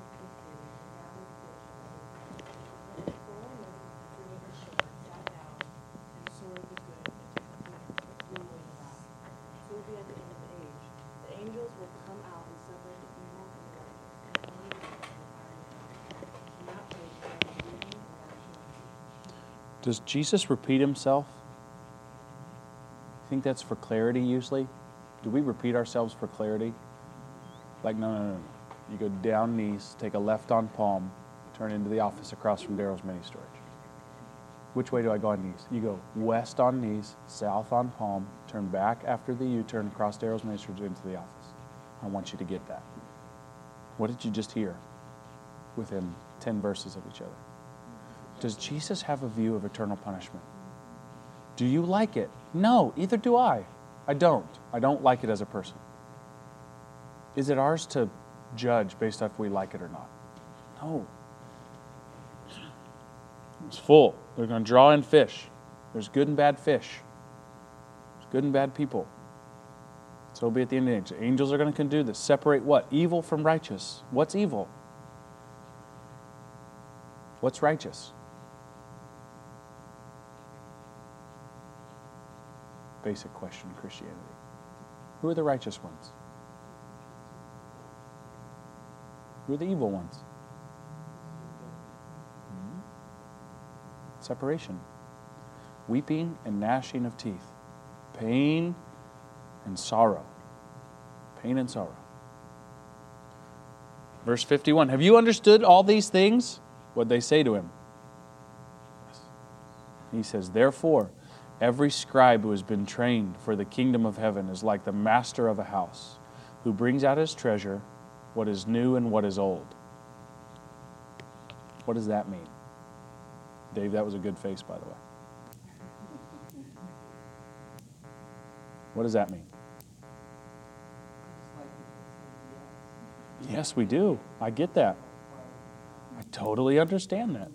went to sea and gathered fish of every kind. When it was full, Moses drew it ashore, sat down, and sorted the good, and threw away the bad. So will be at the end of the age. The angels will come out and separate the evil and the righteous, and only the just will fire in hell. In that place there will be weeping and gnashing of teeth. Does Jesus repeat himself? I think that's for clarity usually. Do we repeat ourselves for clarity? Like, no. You go down Knees, take a left on Palm, turn into the office across from Daryl's Mini Storage. Which way do I go on Knees? You go west on Knees, south on Palm, turn back after the U-turn across Daryl's Mini Storage into the office. I want you to get that. What did you just hear within 10 verses of each other? Does Jesus have a view of eternal punishment? Do you like it? No, either do I. I don't. I don't like it as a person. Is it ours to judge based off if we like it or not? No. It's full. They're going to draw in fish. There's good and bad fish. There's good and bad people. So it'll be at the end of the age. Angels are going to do this. Separate what? Evil from righteous. What's evil? What's righteous? Basic question in Christianity. Who are the righteous ones? Who are the evil ones? Separation. Weeping and gnashing of teeth. Pain and sorrow. Pain and sorrow. Verse 51. Have you understood all these things? What'd they say to him? He says, therefore, every scribe who has been trained for the kingdom of heaven is like the master of a house, who brings out his treasure, what is new and what is old. What does that mean? Dave, that was a good face, by the way. What does that mean? Yes, we do. I get that. I totally understand that.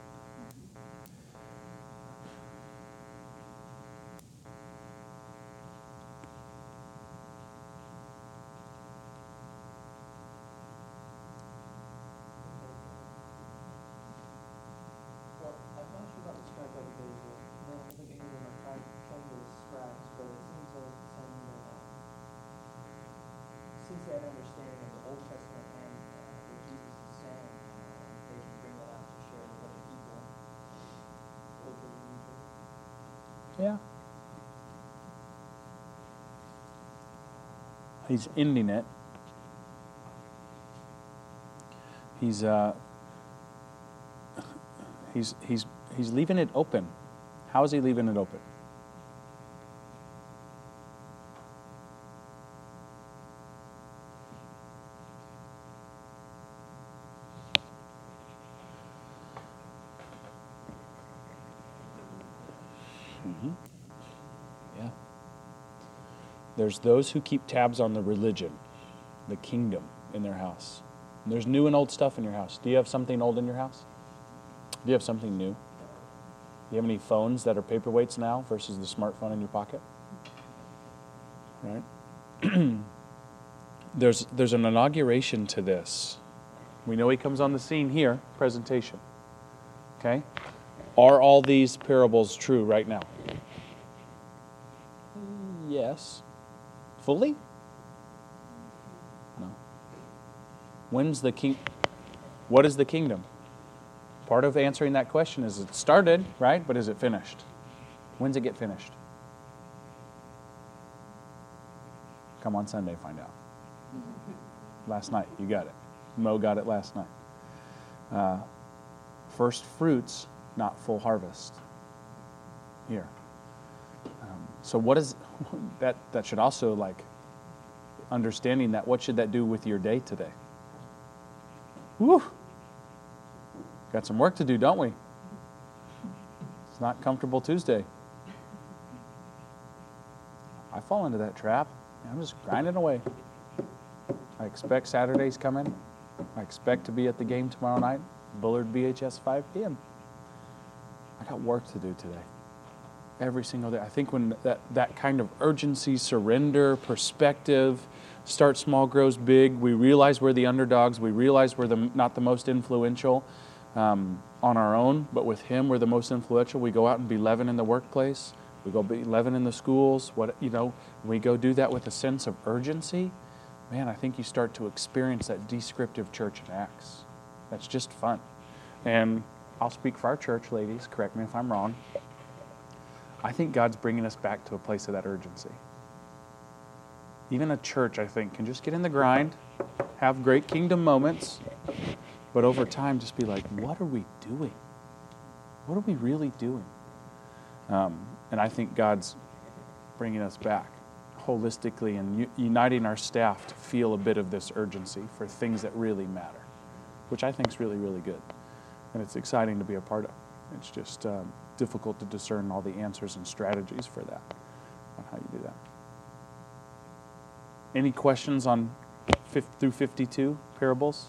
Well, I'm not sure about the scribes like days ago. No, I don't think any of them are trying to scribes, but it seems like some that, since they have understanding of the Old Testament and what Jesus is saying, they can bring that out to share with other people. Old Testament, New Testament. Yeah. He's ending it. He's leaving it open. How is he leaving it open? Yeah. There's those who keep tabs on the religion, the kingdom in their house. And there's new and old stuff in your house. Do you have something old in your house? Do you have something new? Do you have any phones that are paperweights now versus the smartphone in your pocket? Right? There's an inauguration to this. We know he comes on the scene here, presentation. Okay? Are all these parables true right now? Yes. Fully? No. When's the king? What is the kingdom? Part of answering that question is it started, right? But is it finished? When's it get finished? Come on Sunday, find out. Last night, you got it. Mo got it last night. First fruits, not full harvest. Here. So what is that? That should also, like, understanding that, what should that do with your day today? Woo! Got some work to do, don't we? It's not comfortable Tuesday. I fall into that trap. I'm just grinding away. I expect Saturday's coming. I expect to be at the game tomorrow night, Bullard BHS 5 p.m. I got work to do today. Every single day. I think when that kind of urgency, surrender, perspective, start small, grows big, we realize we're the underdogs. We realize we're not the most influential on our own, but with Him, we're the most influential. We go out and be leaven in the workplace. We go be leaven in the schools. We go do that with a sense of urgency. Man, I think you start to experience that descriptive church in Acts. That's just fun. And I'll speak for our church, ladies. Correct me if I'm wrong. I think God's bringing us back to a place of that urgency. Even a church, I think, can just get in the grind, have great kingdom moments, but over time just be like, what are we doing? What are we really doing? And I think God's bringing us back holistically and uniting our staff to feel a bit of this urgency for things that really matter, which I think is really, really good. And it's exciting to be a part of. It's just difficult to discern all the answers and strategies for that, on how you do that. Any questions on through 52 parables?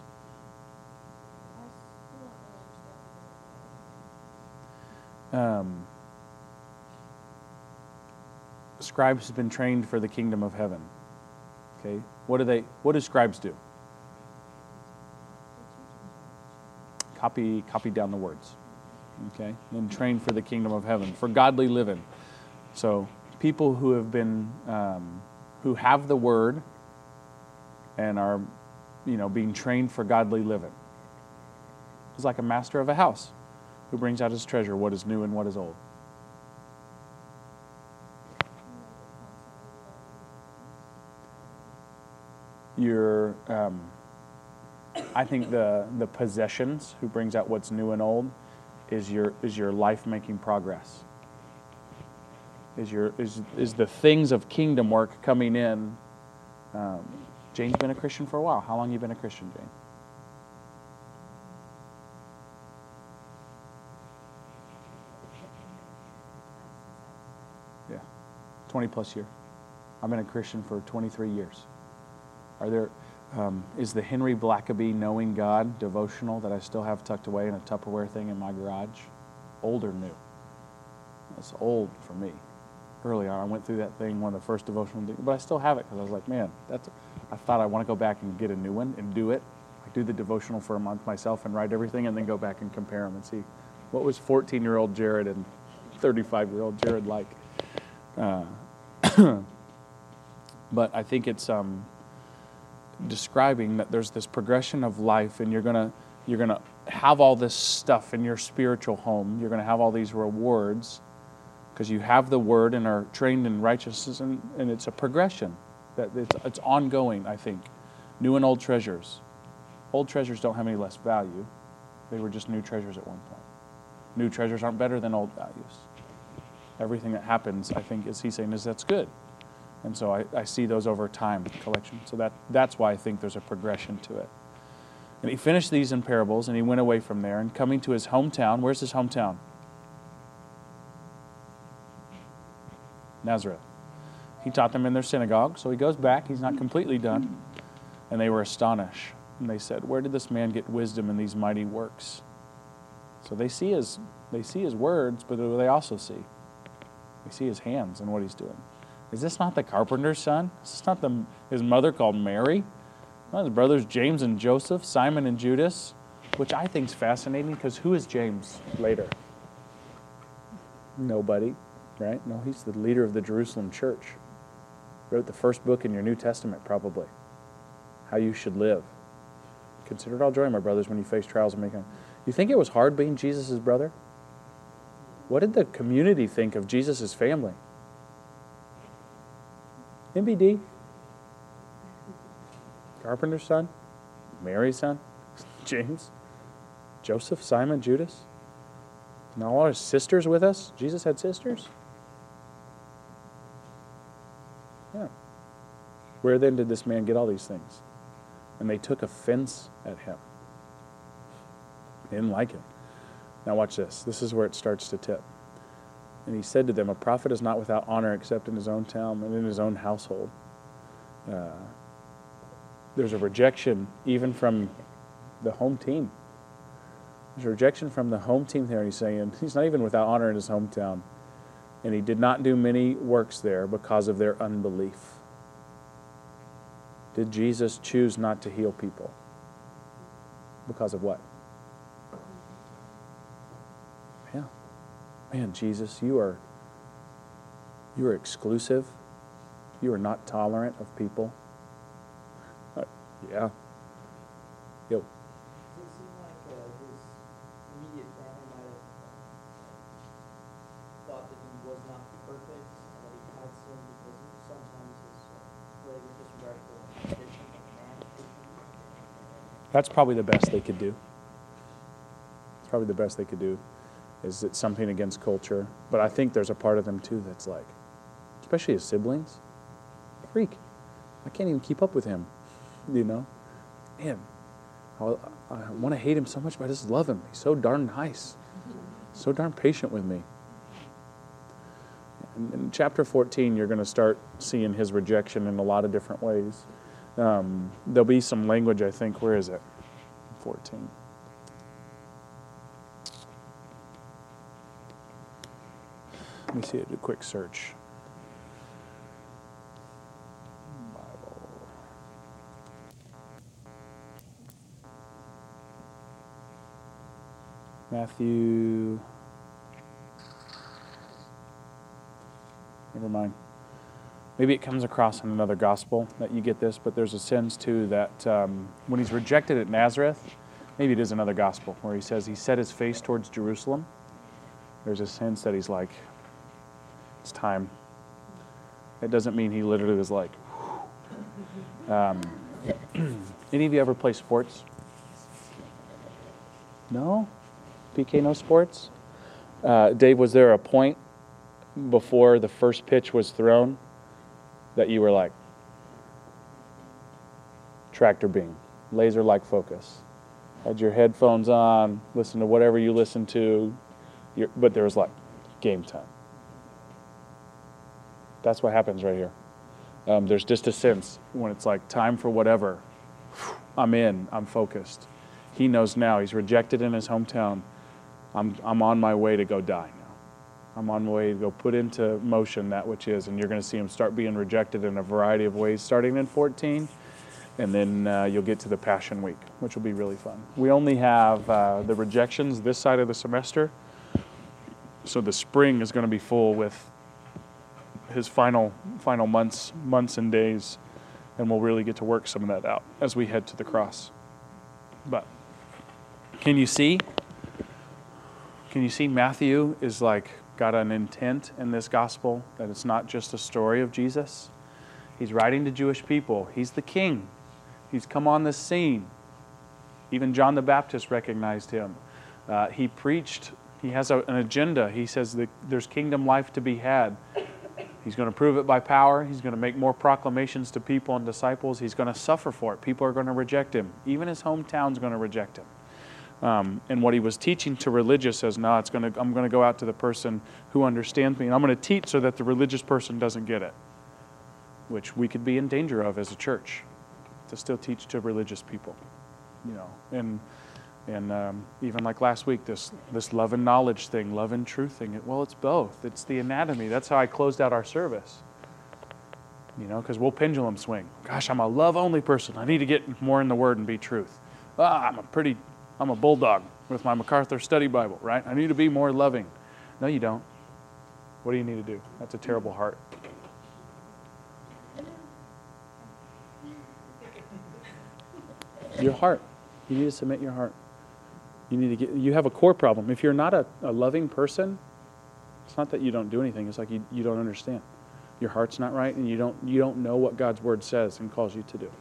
Scribes have been trained for the kingdom of heaven. Okay, what do scribes do? Copy down the words. Okay, and trained for the kingdom of heaven, for godly living. So people who have been, who have the word and are, being trained for godly living. It's like a master of a house who brings out his treasure, what is new and what is old. I think the possessions who brings out what's new and old is your life-making progress. Is the things of kingdom work coming in. Jane's been a Christian for a while. How long have you been a Christian, Jane? Yeah, 20 plus years. I've been a Christian for 23 years. Is the Henry Blackaby Knowing God devotional that I still have tucked away in a Tupperware thing in my garage? Old or new? It's old for me. Early on, I went through that thing, one of the first devotional things, but I still have it because I was like, man, I thought I want to go back and get a new one and do it. I do the devotional for a month myself and write everything and then go back and compare them and see what was 14-year-old Jared and 35-year-old Jared like. But I think it's describing that there's this progression of life, and you're gonna have all this stuff in your spiritual home. You're gonna have all these rewards because you have the word and are trained in righteousness, and it's a progression that it's ongoing. I think new and old treasures. Old treasures don't have any less value. They were just new treasures at one point. New treasures aren't better than old values. Everything that happens, I think, as he's saying, is that's good. And so I see those over time, collection. So that's why I think there's a progression to it. And he finished these in parables, and he went away from there. And coming to his hometown, where's his hometown? Nazareth. He taught them in their synagogue. So he goes back. He's not completely done. And they were astonished. And they said, where did this man get wisdom in these mighty works? So they see his words, but what do they also see? They see his hands and what he's doing. Is this not the carpenter's son? Is this not his mother called Mary? Not his brothers James and Joseph, Simon and Judas, which I think is fascinating because who is James later? Nobody, right? No, he's the leader of the Jerusalem church. Wrote the first book in your New Testament, probably. How you should live. Consider it all joy, my brothers, when you face trials and You think it was hard being Jesus' brother? What did the community think of Jesus' family? MBD, carpenter's son, Mary's son, James, Joseph, Simon, Judas. Now all his sisters with us. Jesus had sisters? Yeah. Where then did this man get all these things? And they took offense at him. They didn't like him. Now watch this. This is where it starts to tip. And he said to them, a prophet is not without honor except in his own town and in his own household. There's a rejection even from the home team. There's a rejection from the home team there. He's saying he's not even without honor in his hometown. And he did not do many works there because of their unbelief. Did Jesus choose not to heal people? Because of what? Yeah. Man, Jesus, you are exclusive. You are not tolerant of people. Yeah. Yo. Does it seem like his immediate family might have thought that he was not perfect and that he had sin because sometimes his flagrant disregard for tradition and man tradition? That's probably the best they could do. It's probably the best they could do, is it's something against culture. But I think there's a part of them too that's like, especially his siblings, freak. I can't even keep up with him, you know? Man, I want to hate him so much, but I just love him. He's so darn nice, so darn patient with me. In chapter 14, you're going to start seeing his rejection in a lot of different ways. There'll be some language, I think. Where is it? 14. Let me see, do a quick search. Bible. Matthew. Never mind. Maybe it comes across in another gospel that you get this, but there's a sense too that when he's rejected at Nazareth, maybe it is another gospel where he says he set his face towards Jerusalem. There's a sense that he's like, it's time. It doesn't mean he literally was like, any of you ever play sports? No? PK, no sports? Dave, was there a point before the first pitch was thrown that you were like, tractor beam, laser-like focus? Had your headphones on, listen to whatever you listen to, but there was like, game time. That's what happens right here. There's just a sense when it's like time for whatever. I'm in. I'm focused. He knows now. He's rejected in his hometown. I'm on my way to go die now. I'm on my way to go put into motion that which is, and you're going to see him start being rejected in a variety of ways, starting in 14, and then you'll get to the Passion Week, which will be really fun. We only have the rejections this side of the semester, so the spring is going to be full with his final months and days, and we'll really get to work some of that out as we head to the cross. But can you see Matthew is like got an intent in this gospel that it's not just a story of Jesus. He's writing to Jewish people. He's the king. He's come on the scene. Even John the Baptist recognized him. He preached. He has an agenda. He says that there's kingdom life to be had. He's going to prove it by power. He's going to make more proclamations to people and disciples. He's going to suffer for it. People are going to reject him. Even his hometown's going to reject him. And what he was teaching to religious says, no, I'm going to go out to the person who understands me, and I'm going to teach so that the religious person doesn't get it, which we could be in danger of as a church, to still teach to religious people, you know. And even like last week, this love and knowledge thing, love and truth thing. Well, it's both. It's the anatomy. That's how I closed out our service. You know, because we'll pendulum swing. Gosh, I'm a love-only person. I need to get more in the Word and be truth. I'm a bulldog with my MacArthur Study Bible, right? I need to be more loving. No, you don't. What do you need to do? That's a terrible heart. Your heart. You need to submit your heart. You have a core problem. If you're not a loving person, it's not that you don't do anything. It's like you don't understand. Your heart's not right, and you don't know what God's Word says and calls you to do.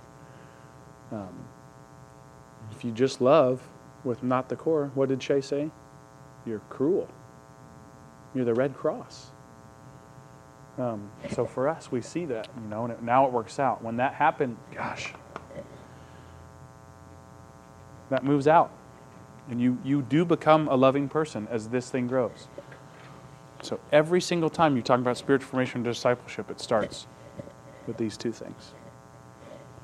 If you just love with not the core, what did Shay say? You're cruel. You're the Red Cross. So for us, we see that, you know, and now it works out. When that happened, gosh, that moves out. And you do become a loving person as this thing grows. So every single time you talk about spiritual formation and discipleship, it starts with these two things.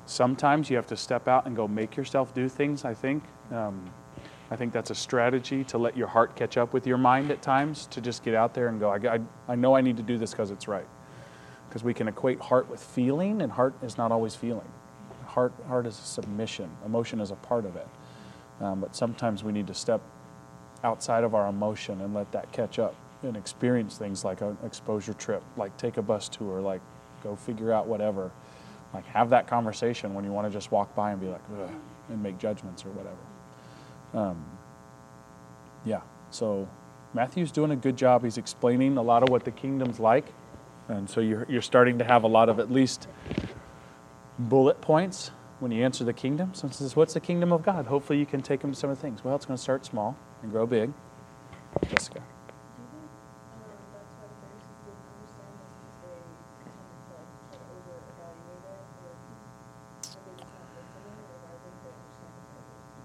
Sometimes you have to step out and go make yourself do things, I think. I think that's a strategy to let your heart catch up with your mind at times, to just get out there and go, I know I need to do this because it's right. Because we can equate heart with feeling, and heart is not always feeling. Heart is a submission. Emotion is a part of it. But sometimes we need to step outside of our emotion and let that catch up and experience things like an exposure trip, like take a bus tour, like go figure out whatever. Like have that conversation when you want to just walk by and be like, ugh, and make judgments or whatever. Yeah, so Matthew's doing a good job. He's explaining a lot of what the kingdom's like. And so you're starting to have a lot of at least bullet points when you answer the kingdom. So it says, what's the kingdom of God? Hopefully you can take them to some of the things. Well, it's going to start small and grow big. Jessica. Do you think that's why the Pharisees didn't understand this, because they kind of like try to over-evaluate it, or are they just not listening, or why didn't they understand the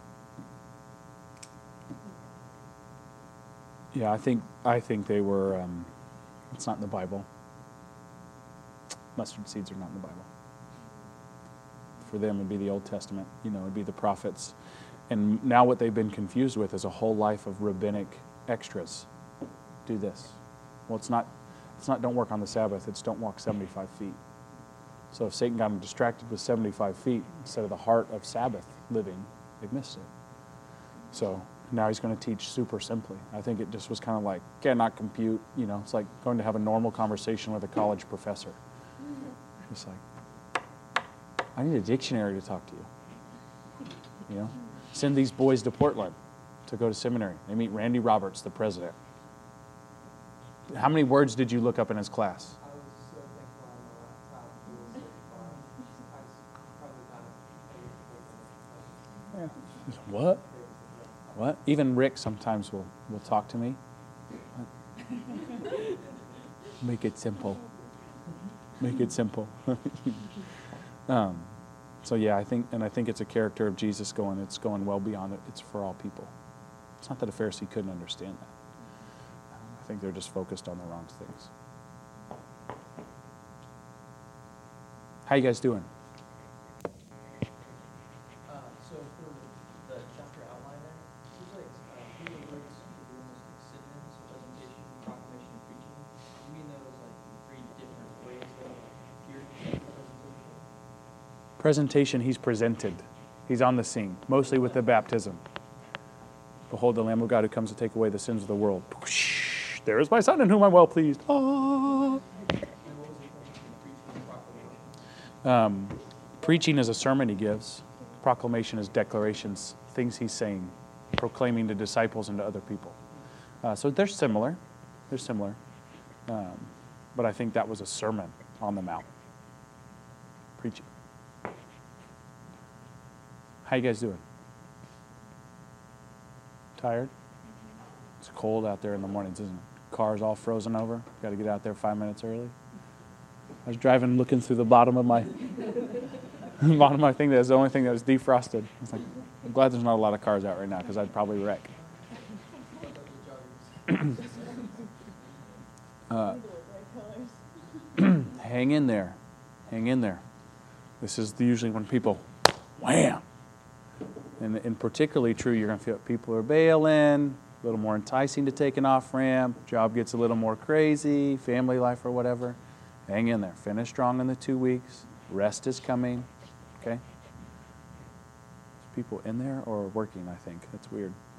parables? Yeah, I think they were, it's not in the Bible. Mustard seeds are not in the Bible. For them, it'd be the Old Testament. It'd be the prophets. And now what they've been confused with is a whole life of rabbinic extras. Do this. Well, it's not don't work on the Sabbath. It's don't walk 75 feet. So if Satan got them distracted with 75 feet instead of the heart of Sabbath living, they've missed it. So now he's going to teach super simply. I think it just was kind of like, cannot compute. It's like going to have a normal conversation with a college professor. It's like, I need a dictionary to talk to you. Send these boys to Portland to go to seminary. They meet Randy Roberts, the president. How many words did you look up in his class? I was so thankful I had my laptop. It was so fun. I just probably got it. What? Even Rick sometimes will talk to me. Make it simple. Make it simple. So yeah, I think it's a character of Jesus it's going well beyond it. It's for all people. It's not that a Pharisee couldn't understand that. I think they're just focused on the wrong things. How you guys doing? So for the chapter outline there, it seems like three of the words could be almost like synonyms: presentation, proclamation, and preaching. You mean those like three different ways of hearing the presentation? Presentation, he's presented. He's on the scene, mostly with the baptism. Behold the Lamb of God who comes to take away the sins of the world. There is my son in whom I'm well pleased. Ah. And what was the difference between preaching and proclamation? Preaching is a sermon he gives. Proclamation is declarations, things he's saying, proclaiming to disciples and to other people. So they're similar. But I think that was a sermon on the Mount. Preaching. How you guys doing? Tired? It's cold out there in the mornings, isn't it? Cars all frozen over. Got to get out there 5 minutes early. I was driving, looking through the bottom of my thing. That was the only thing that was defrosted. I was like, I'm glad there's not a lot of cars out right now because I'd probably wreck. Hang in there. This is usually when people, wham! And particularly true, you're going to feel people are bailing, a little more enticing to take an off-ramp, job gets a little more crazy, family life or whatever. Hang in there. Finish strong in the 2 weeks. Rest is coming. Okay? There's people in there or working, I think. That's weird.